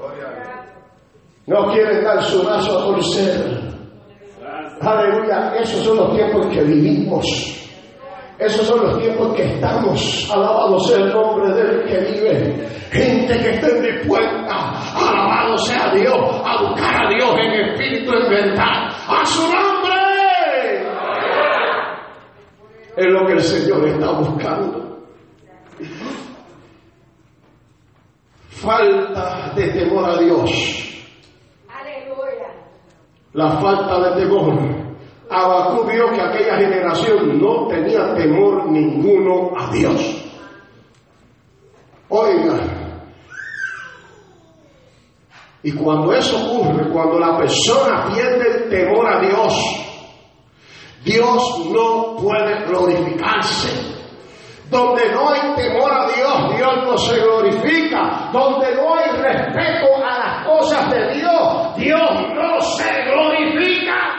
No quieren dar su brazo a torcer. Aleluya, esos son los tiempos en que vivimos. Esos son los tiempos en que estamos. Alabado sea el nombre del que vive. Gente que esté dispuesta, alabado sea Dios, a buscar a Dios en espíritu y en verdad. ¡A su nombre! Es lo que el Señor está buscando. Falta de temor a Dios. Aleluya. La falta de temor. Habacuc vio que aquella generación no tenía temor ninguno a Dios. Oiga, y cuando eso ocurre, cuando la persona pierde el temor a Dios, Dios no puede glorificarse. Donde no hay temor a Dios, Dios no se glorifica. Donde no hay respeto a las cosas de Dios, Dios no se glorifica.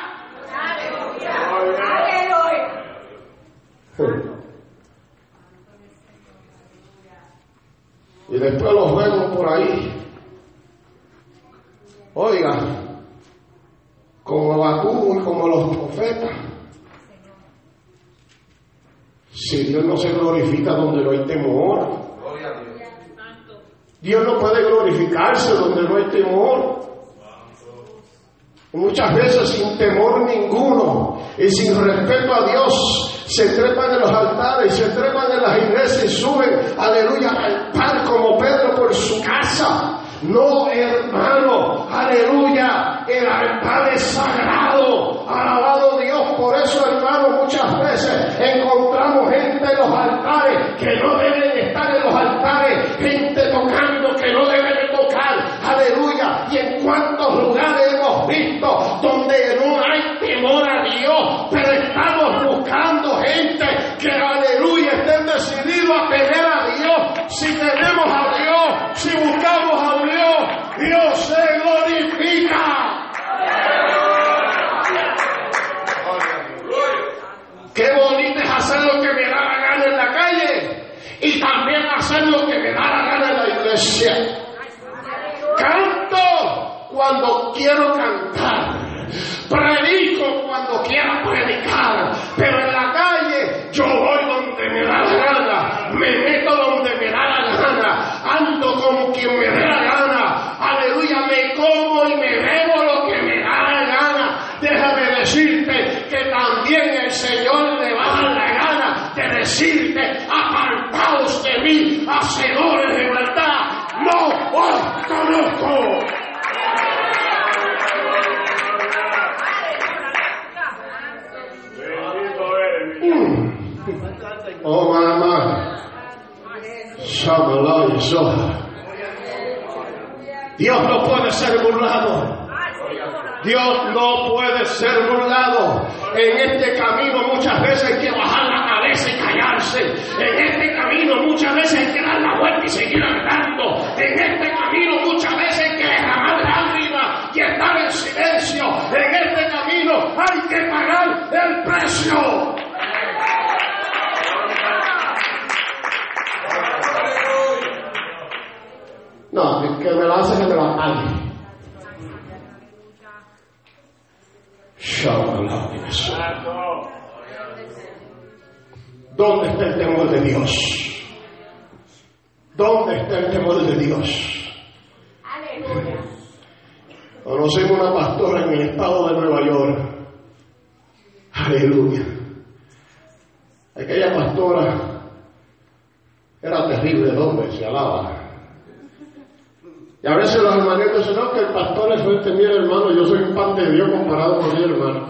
Y después los vemos por ahí. Oiga, como Habacuc y como los profetas. Si Dios no se glorifica donde no hay temor, Dios no puede glorificarse donde no hay temor. Muchas veces sin temor ninguno y sin respeto a Dios se trepan en los altares, se trepan en las iglesias y suben, aleluya, al altar como Pedro por su casa. No, hermano, aleluya, el altar es sagrado, alabado Dios. Por eso, hermano, muchas veces encontramos gente en los altares que no deben estar en los altares, gente tocando que no deben de tocar, aleluya. Y en cuántos lugares hemos visto donde no hay temor a Dios, pero estamos buscando gente que, aleluya, estén decididos a tener a Dios. Si tenemos a Dios, si buscamos a Dios, Dios se glorifica. Qué bonito es hacer lo que me da la gana en la calle y también hacer lo que me da la gana en la iglesia. Canto cuando quiero cantar, predico cuando quiero predicar, pero en la calle yo voy donde me da la gana, me meto donde me da la gana, ando como quien me da la tocó. Oh, mamá. Shamala y Soha. Dios no puede ser burlado. Dios no puede ser burlado. En este camino muchas veces hay que bajar la cabeza y callarse. En este camino muchas veces hay que dar la vuelta y seguir andando. En este camino muchas veces hay que derramar lágrimas y estar en silencio. En este camino hay que pagar el precio. No, el que me la hace que me la pague. ¿Dónde está el temor de Dios? ¿Dónde está el temor de Dios? Aleluya. Conocemos una pastora en el estado de Nueva York. Aleluya. Aquella pastora era terrible de hombre, se alaba. Y a veces los hermanitos dicen, no, que el pastor es fuerte, mira hermano, yo soy un pan de Dios comparado con mi hermano.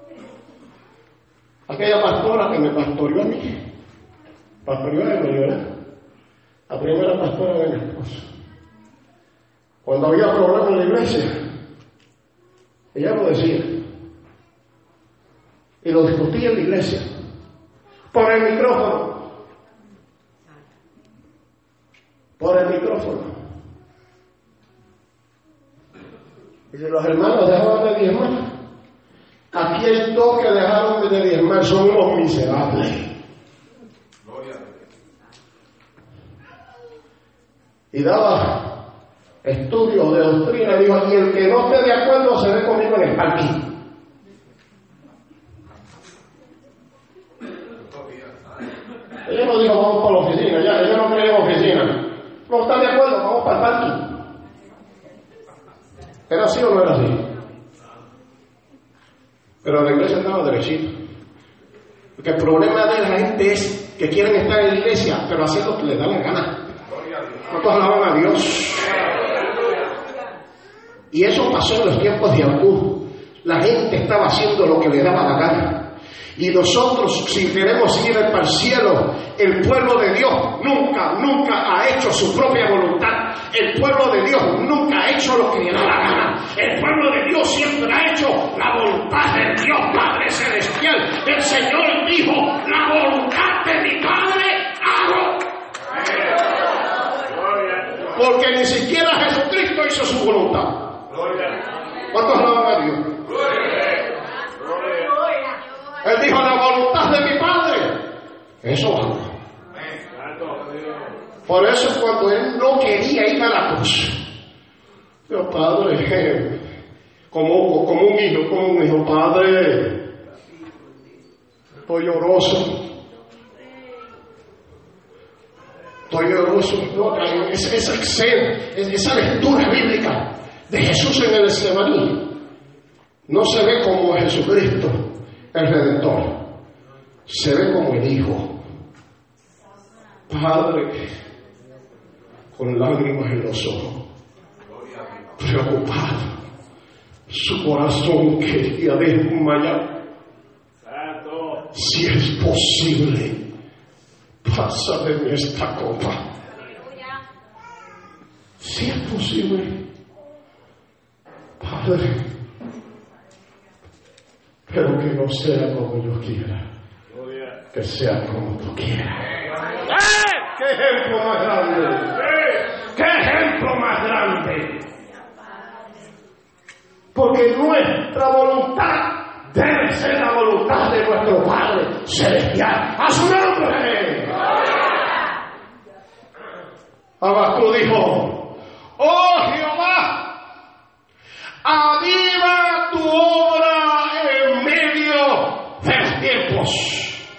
Aquella pastora que me pastoreó a mí, pastoreó a mi ¿verdad? La primera pastora de mi esposa. Cuando había problemas en la iglesia, ella lo decía. Y lo discutía en la iglesia. Por el micrófono. Por el micrófono. Y si los hermanos dejaban de diezmar, aquí hay dos que dejaron de diezmar, son unos miserables. Y daba estudios de doctrina, dijo, y el que no esté de acuerdo se ve conmigo en el parking. Ella no dijo, vamos para la oficina, ya, ella no cree en oficina. No está de acuerdo, vamos para el parking. ¿Era así o no era así? Pero la iglesia estaba derechita. Porque el problema de la gente es que quieren estar en la iglesia, pero hacer lo que les da la gana. ¿Cuántos alaban a Dios? Y eso pasó en los tiempos de Abú. La gente estaba haciendo lo que le daba la gana. Y nosotros, si queremos ir para el cielo, el pueblo de Dios nunca, nunca ha hecho su propia voluntad. El pueblo de Dios nunca ha hecho lo que le da la gana. El pueblo de Dios siempre ha hecho la voluntad del Dios Padre Celestial. El Señor dijo, la voluntad de mi Padre hago. Porque ni siquiera Jesucristo hizo su voluntad. ¿Cuántos alaban a Dios? Él dijo, la voluntad de mi Padre. Eso hago. Por eso cuando él no quería ir a la cruz, yo, Padre, como, como un hijo, como un hijo, Padre, estoy lloroso. Estoy lloroso. No, esa, esa, esa, esa lectura bíblica de Jesús en el Getsemaní no se ve como Jesucristo, el Redentor. Se ve como el Hijo. Padre, con lágrimas en los ojos, preocupado, su corazón quería desmayar. Si es posible, pasa de mí esta copa. Si es posible, Padre, pero que no sea como yo quiera, que sea como tú quieras. ¡Qué ejemplo más grande! ¡Qué ejemplo más grande! Porque nuestra voluntad debe ser la voluntad de nuestro Padre Celestial. ¡A su nombre! Habacuc dijo, ¡oh Jehová! ¡Aviva tu obra en medio de los tiempos!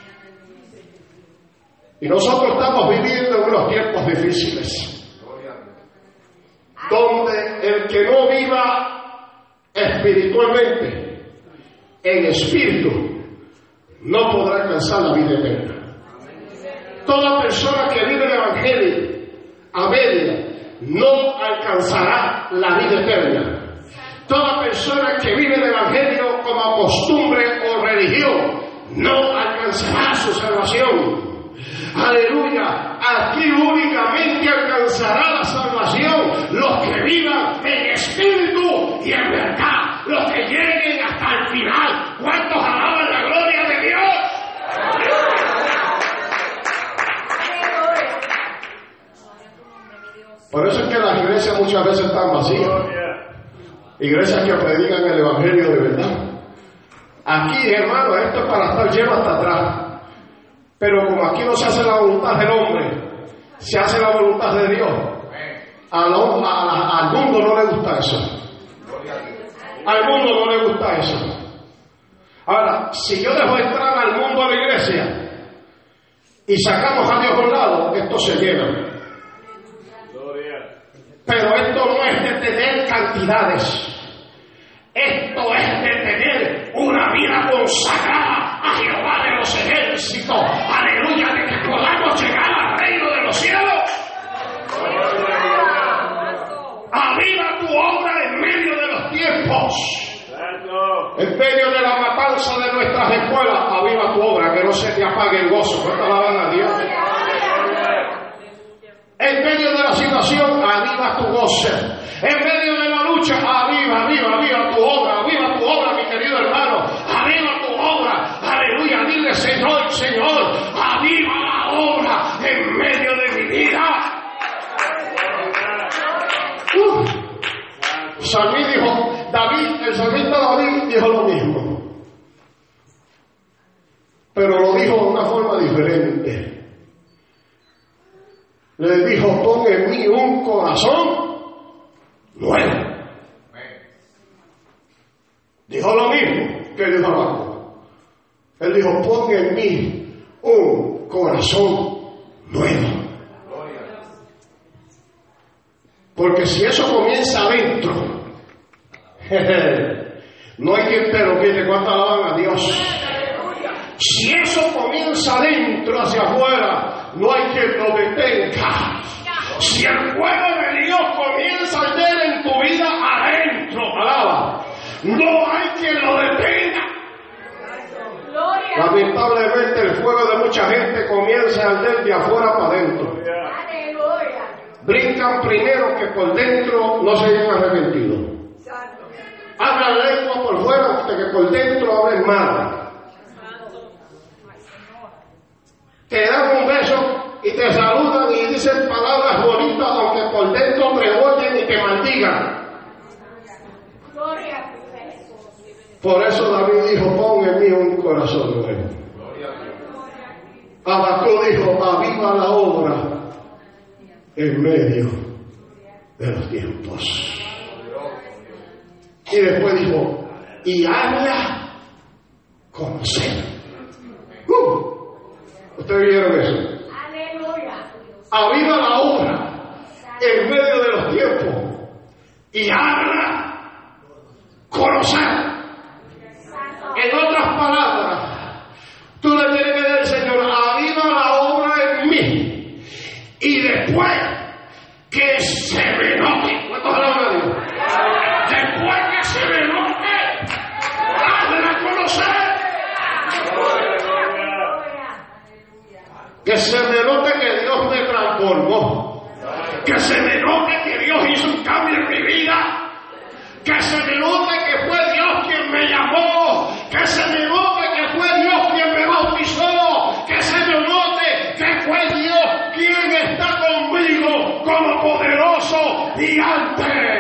Y nosotros estamos viviendo en unos tiempos difíciles, donde el que no viva espiritualmente, en espíritu, no podrá alcanzar la vida eterna. Toda persona que vive el Evangelio a media no alcanzará la vida eterna. Toda persona que vive el Evangelio como costumbre o religión no alcanzará su salvación. Aleluya. Aquí únicamente alcanzará la salvación los que vivan en espíritu y en verdad, los que lleguen hasta el final. ¿Cuántos alaban la gloria de Dios? Por eso es que las iglesias muchas veces están vacías. Iglesias que predican el Evangelio de verdad. Aquí, hermano, esto es para estar lleno hasta atrás. Pero como aquí no se hace la voluntad del hombre, se hace la voluntad de Dios. A lo, a la, al mundo no le gusta eso. Al mundo no le gusta eso. Ahora, si yo dejo entrar al mundo a la iglesia y sacamos a Dios a un lado, esto se llena. Pero esto no es de tener cantidades. Esto es de tener una vida consagrada a Jehová de los ejércitos. Aleluya, de que podamos llegar al reino de los cielos. Aviva tu obra en medio de los tiempos. En medio de la matanza de nuestras escuelas, aviva tu obra, que no se te apague el gozo. ¿Cuánto alaban a Dios? En medio de la situación, aviva tu gozo. En medio de la lucha, aviva, aviva, aviva tu obra, aviva tu obra, mi querido hermano. Aviva tu obra. Aleluya, dile, Señor, Señor, aviva la obra en medio de mi vida. Uh. Salmí dijo, David, el salmista David dijo lo mismo. Pero lo dijo de una forma diferente. Le dijo, pon en mí un corazón nuevo. Dijo lo mismo que dijo abajo. Él dijo, pon en mí un corazón nuevo. Porque si eso comienza adentro, no hay quien te lo quite. ¿Cuánto alaban a Dios? Si eso comienza adentro hacia afuera, no hay quien lo detenga. Si el fuego de Dios comienza a arder en tu vida adentro, alaba, no hay quien lo detenga. Lamentablemente el fuego de mucha gente comienza a arder de afuera para adentro. Brincan primero que por dentro no se hayan arrepentido. Hablan lengua por fuera hasta que por dentro hablen mal. Te dan un beso y te saludan y dicen palabras bonitas, aunque por dentro te oyen y te maldigan. Por eso David dijo, pon en mí un corazón nuevo. Habacuc dijo, aviva la obra en medio de los tiempos. Y después dijo, y hazla conocer. Uh, ¿Ustedes vieron eso? Aleluya. Aviva la obra en medio de los tiempos y hazla conocer. En otras palabras, tú le tienes que decir al Señor, aviva la obra en mí. Y después que se me note. ¿Cuántos alaban a Dios? Después que se me note, hazla conocer. Que se me note que Dios me transformó. Que se me note que Dios hizo un cambio en mi vida. Que se me note que fue Dios quien me llamó. Que se me note que fue Dios quien me bautizó. Que se me note que fue Dios quien está conmigo como poderoso gigante.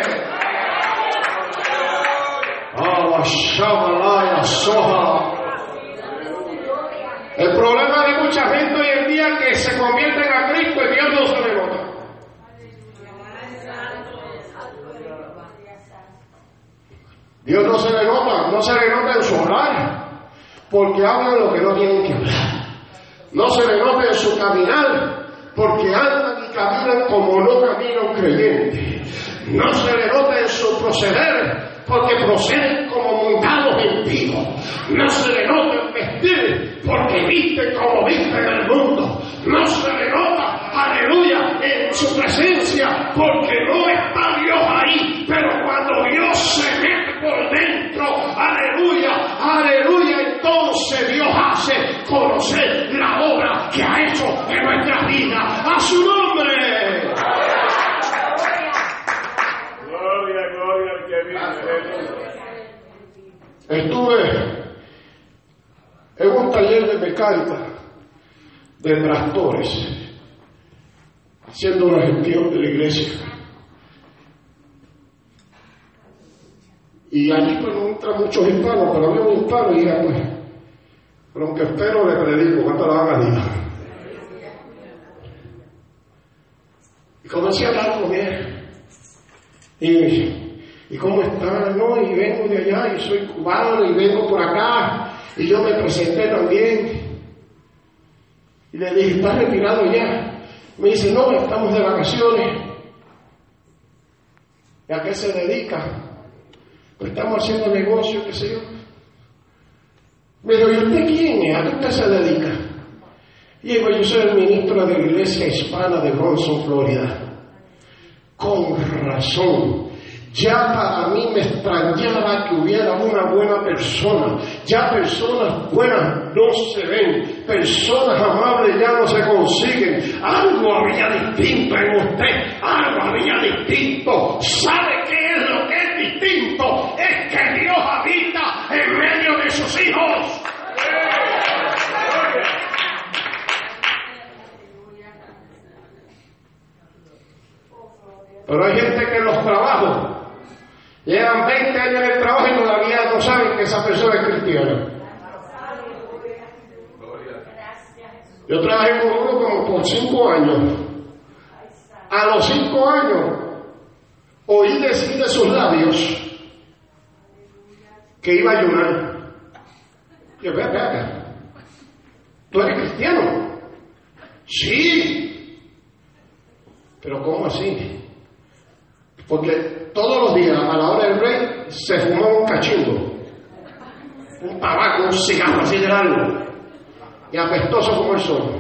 El problema de mucha gente hoy en día es que se convierten a Cristo y Dios no se le nota. Dios no se le nota, no se le nota en su hogar, porque hablan lo que no tienen que hablar. No se le nota en su caminar, porque andan y caminan como no camina un creyente. No se le nota en su proceder, porque proceden como mundanos impíos. No se le nota en vestir, porque visten como visten en el mundo. No se le nota, aleluya, en su presencia, porque reconocer la obra que ha hecho en nuestra vida. ¡A su nombre! Gloria, gloria al que vive. Estuve en un taller de mecánica de tractores, haciendo una gestión de la iglesia. Y allí pues no entran muchos hispanos, pero había un hispano y dije, pues, pero aunque espero le predico, ¿cuánto la van a decir? Y comencé a hablar con él. Y, y cómo está, no, y vengo de allá, y soy cubano, y vengo por acá, y yo me presenté también. Y le dije, ¿estás retirado ya? Me dice, no, estamos de vacaciones. ¿Y a qué se dedica? Pues estamos haciendo negocio, qué sé yo. Me dijo, ¿y usted quién es? ¿A qué usted se dedica? Y digo, yo soy el ministro de la iglesia hispana de Bronson, Florida. Con razón. Ya para mí me extrañaba que hubiera una buena persona. Ya personas buenas no se ven. Personas amables ya no se consiguen. Algo había distinto en usted. Algo había distinto. ¿Sabe qué es lo que es distinto? Es que Dios habita en medio de sus hijos. Pero hay gente que en los trabajos llevan veinte años en el trabajo y todavía no saben que esa persona es cristiana. Yo trabajé con uno como por cinco años. A los cinco años oí decir de sus labios que iba a ayunar. Y yo, vea, vea, ¿tú eres cristiano? Sí. Pero ¿cómo así? Porque todos los días a la hora del break se fumaba un cachimbo, un tabaco, un cigarro así de largo y apestoso como el sol.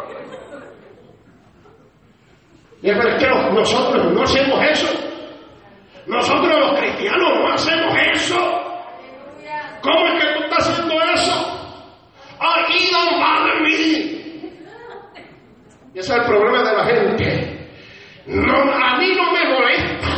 Y es que nosotros no hacemos eso. Nosotros los cristianos no hacemos eso. ¿Cómo es que tú estás haciendo eso? Aquí no va de mí. Y ese es el problema de la gente. No, a mí no me molesta.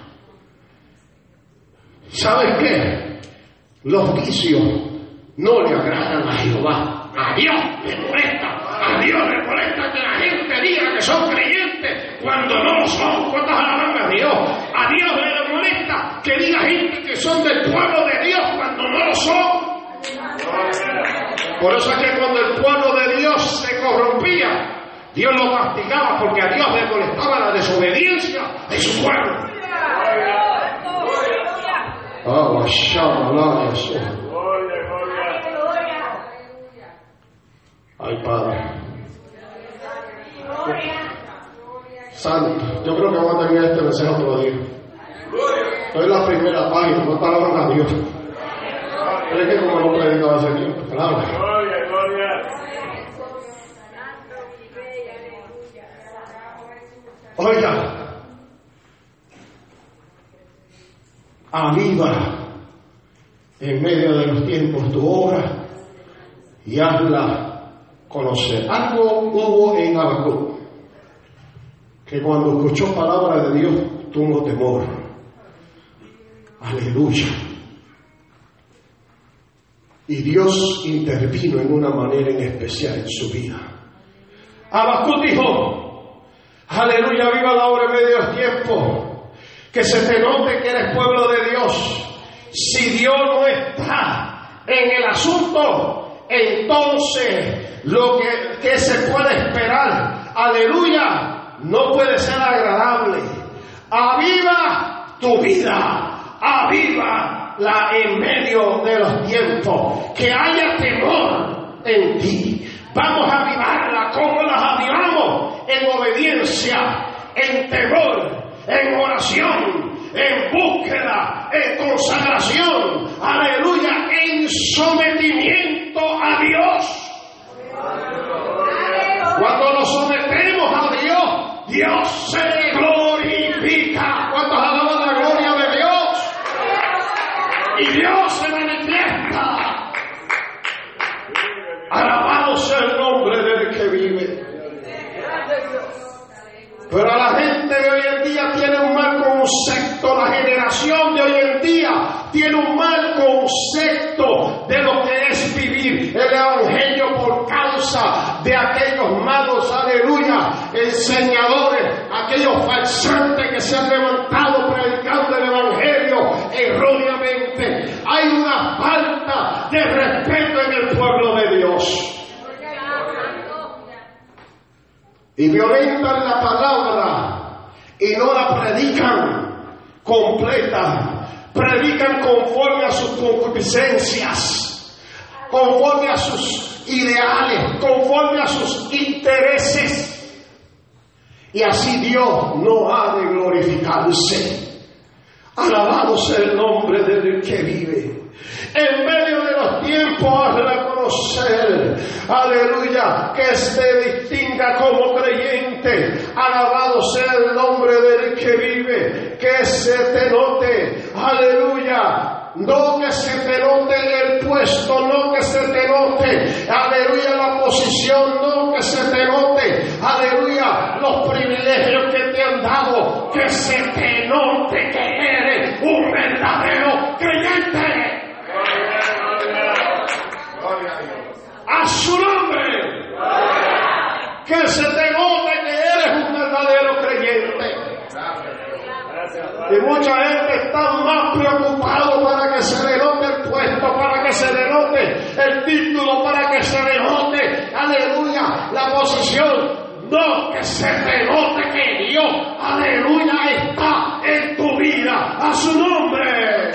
¿Sabes qué? Los vicios no le agradan a Jehová. A Dios le molesta. A Dios le molesta que la gente diga que son creyentes cuando no lo son. ¿Cuántas alaban a Dios? A Dios le molesta que diga gente que son del pueblo de Dios cuando no lo son. Por eso es que cuando el pueblo de Dios se corrompía, Dios lo castigaba, porque a Dios le molestaba la desobediencia de su pueblo. Oh, Shabbat, Jesús. Ay, Padre. Santo. Yo creo que vamos a terminar este mensaje otro día. Estoy en la primera página, no palabras a Dios. Es que como no predicaba hace tiempo, palabras. Oiga, aviva en medio de los tiempos tu obra y hazla conocer. Algo hubo en Habacuc, que cuando escuchó palabra de Dios tuvo temor. Aleluya. Y Dios intervino en una manera en especial en su vida. Habacuc dijo: aleluya, viva la obra en medio de los tiempos. Que se te note que eres pueblo de Dios. Si Dios no está en el asunto, entonces lo que, que se puede esperar, aleluya, no puede ser agradable. Aviva tu vida, avívala en medio de los tiempos. Que haya temor en ti. Vamos a avivarla. ¿Cómo las avivamos? En obediencia, en temor, en oración, en búsqueda, en consagración, aleluya, en sometimiento a Dios. Cuando nos sometemos a Dios, Dios se glorifica. ¿Cuántos alaban la gloria de Dios? Y Dios se manifiesta. Alabado sea tiene un mal concepto de lo que es vivir el Evangelio por causa de aquellos malos, aleluya, enseñadores, aquellos falsantes que se han levantado predicando el Evangelio erróneamente. Hay una falta de respeto en el pueblo de Dios. Y violentan la palabra y no la predican completa. Predican conforme a sus concupiscencias, conforme a sus ideales, conforme a sus intereses. Y así Dios no ha de glorificarse. Alabado sea el nombre del que vive. En medio de los tiempos has de reconocer, aleluya, que se distinga como creyente. Alabado sea el nombre del que vive, que se te note, aleluya, no que se te note el puesto, no que se te note, aleluya, la posición, no que se te note, aleluya, los privilegios que te han dado, que se te note que eres un verdadero creyente. A su nombre, que se te note que eres un verdadero creyente. Y mucha gente está más preocupado para que se le note el puesto, para que se le note el título, para que se le note, aleluya, la posición. No, que se te note que Dios, aleluya, está en tu vida. A su nombre.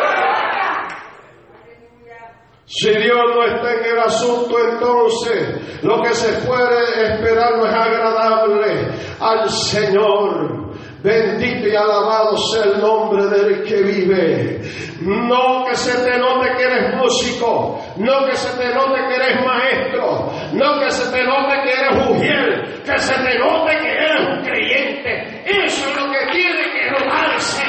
Si Dios no está en el asunto, entonces lo que se puede esperar no es agradable al Señor. Bendito y alabado sea el nombre del que vive. No que se te note que eres músico, no que se te note que eres maestro, no que se te note que eres ujier, que se te note que eres un creyente. Eso es lo que tiene que notarse.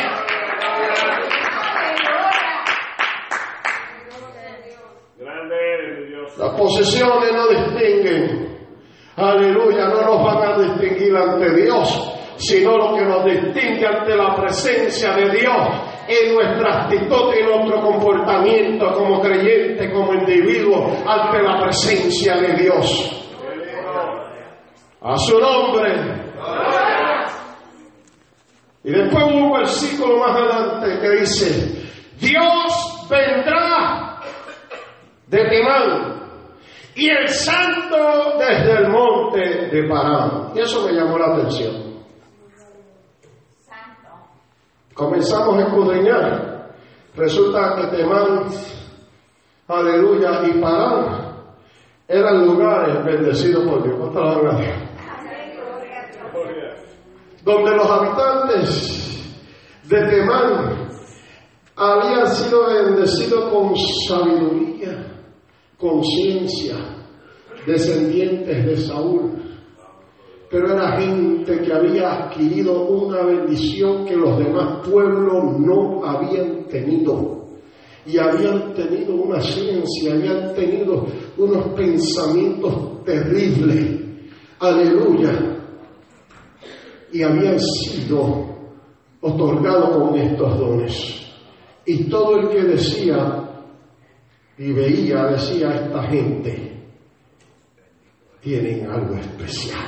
Las posesiones no distinguen, aleluya, no nos van a distinguir ante Dios, sino lo que nos distingue ante la presencia de Dios en nuestra actitud y nuestro comportamiento como creyente, como individuo, ante la presencia de Dios. A su nombre. Y después un versículo más adelante que dice: Dios vendrá de Temán y el santo desde el monte de Parán. Y eso me llamó la atención. Comenzamos a escudriñar. Resulta que Temán, aleluya, y Parán eran lugares bendecidos por Dios. ¿Cuánto la van a Dios? Donde los habitantes de Temán habían sido bendecidos con sabiduría, con ciencia, descendientes de Saúl. Pero era gente que había adquirido una bendición que los demás pueblos no habían tenido. Y habían tenido una ciencia, habían tenido unos pensamientos terribles. Aleluya. Y habían sido otorgados con estos dones. Y todo el que decía y veía, decía: esta gente tienen algo especial.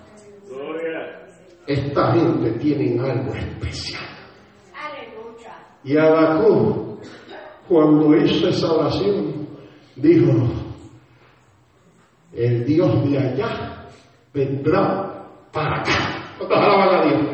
Esta gente tiene algo especial. Aleluya. Y Habacuc, cuando hizo esa oración, dijo: el Dios de allá vendrá para acá. ¿Cuántos alaban a Dios?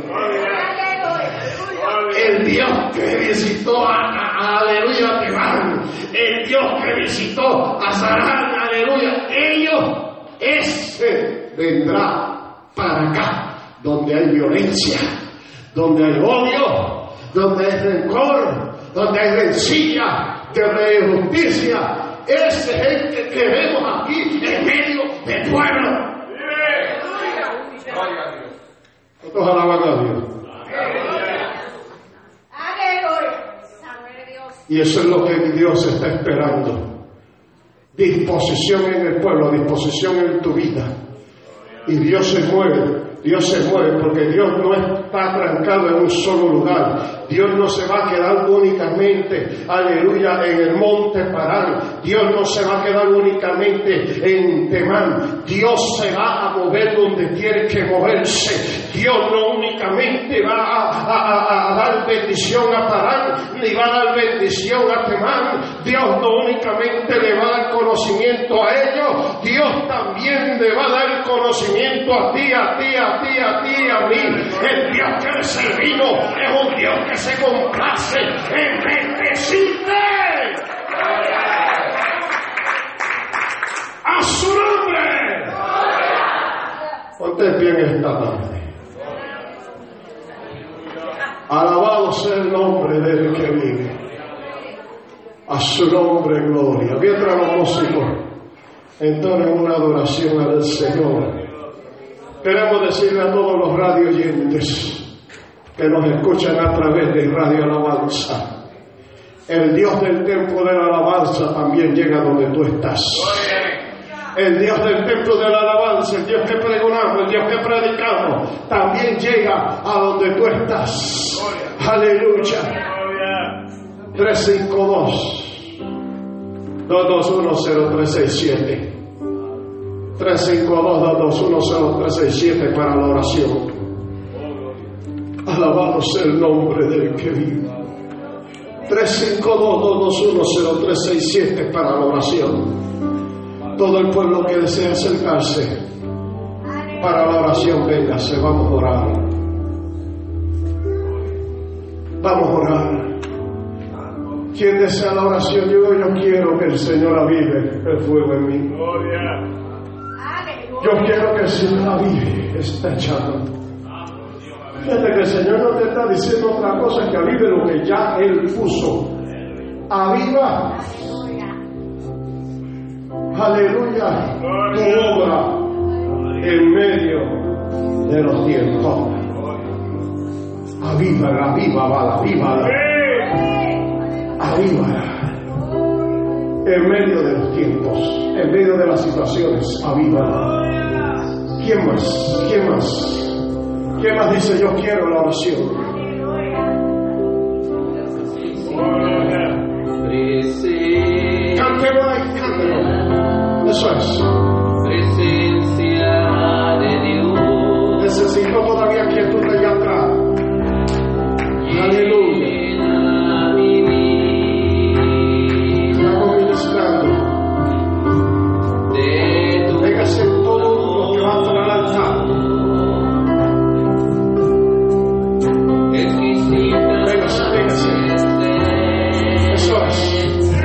El Dios que visitó a, a, a aleluya, a Temán, el Dios que visitó a Sarán, aleluya, ellos, ese vendrá para acá, donde hay violencia, donde hay odio, donde hay rencor, donde hay rencilla, donde hay injusticia. Ese gente que vemos aquí en medio del pueblo. ¿Cuántos alaban a Dios? Y eso es lo que Dios está esperando. Disposición en el pueblo, disposición en tu vida. Y Dios se mueve Dios se mueve porque Dios no está trancado en un solo lugar. Dios no se va a quedar únicamente, aleluya, en el monte Parán. Dios no se va a quedar únicamente en Temán. Dios se va a mover donde tiene que moverse. Dios no únicamente va a, a, a, a dar bendición a Parán, ni va a dar bendición a Temán. Dios no únicamente le va a dar conocimiento a ellos, Dios también le va a dar conocimiento a ti, a ti, a ti, a ti, a mí. El Dios que le servimos es un Dios que se complace en bendecirte. ¡A su nombre! Ponte en pie en esta tarde. Alabado sea el nombre del que vive. A su nombre, gloria. Mientras los músicos entonan una adoración al Señor, queremos decirle a todos los radio oyentes que nos escuchan a través de Radio Alabanza, el Dios del templo de la alabanza también llega donde tú estás. El Dios del templo de la alabanza, el Dios que pregonamos, el Dios que predicamos, también llega a donde tú estás. Aleluya. tres cinco dos, dos dos uno, cero tres seis siete. tres cinco dos, dos dos uno, cero tres seis siete para la oración. Alabado sea el nombre del que vive. tres cinco dos, dos dos uno, cero tres seis siete para la oración. Todo el pueblo que desea acercarse para la oración, véngase, vamos a orar. Vamos a orar. Quien desea la oración, yo, yo quiero que el Señor avive el fuego en mí. Yo quiero que el Señor avive esta llama. Fíjate que el Señor no te está diciendo otra cosa que avive lo que ya Él puso. Aviva. Aleluya. Tu obra en medio de los tiempos. Avívala, avívala, avívala. Avívala. En medio de los tiempos, en medio de las situaciones, avívala. ¿Quién más? ¿Quién más? ¿Quién más dice yo quiero la oración? Cántelo ahí, cántelo. Eso es. Presencia de Dios. Necesito todavía quietud allá atrás. Aleluya. Estamos ministrando. Véngase todos los que van para el altar. Véngase, véngase. Eso es.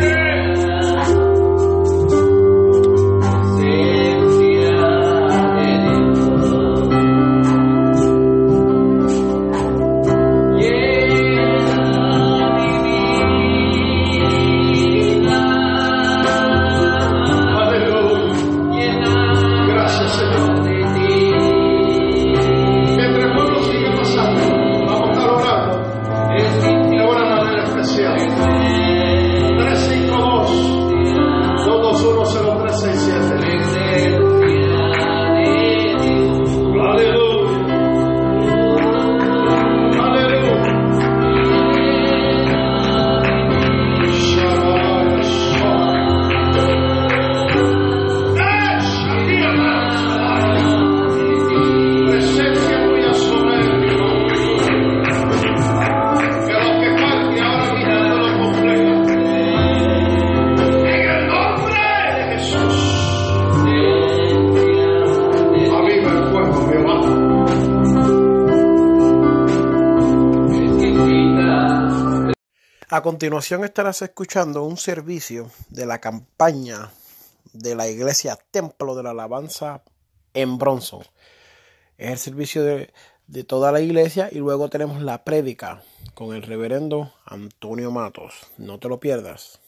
A continuación estarás escuchando un servicio de la campaña de la iglesia Templo de la Alabanza en Bronson. Es el servicio de, de toda la iglesia y luego tenemos la prédica con el reverendo Antonio Matos. No te lo pierdas.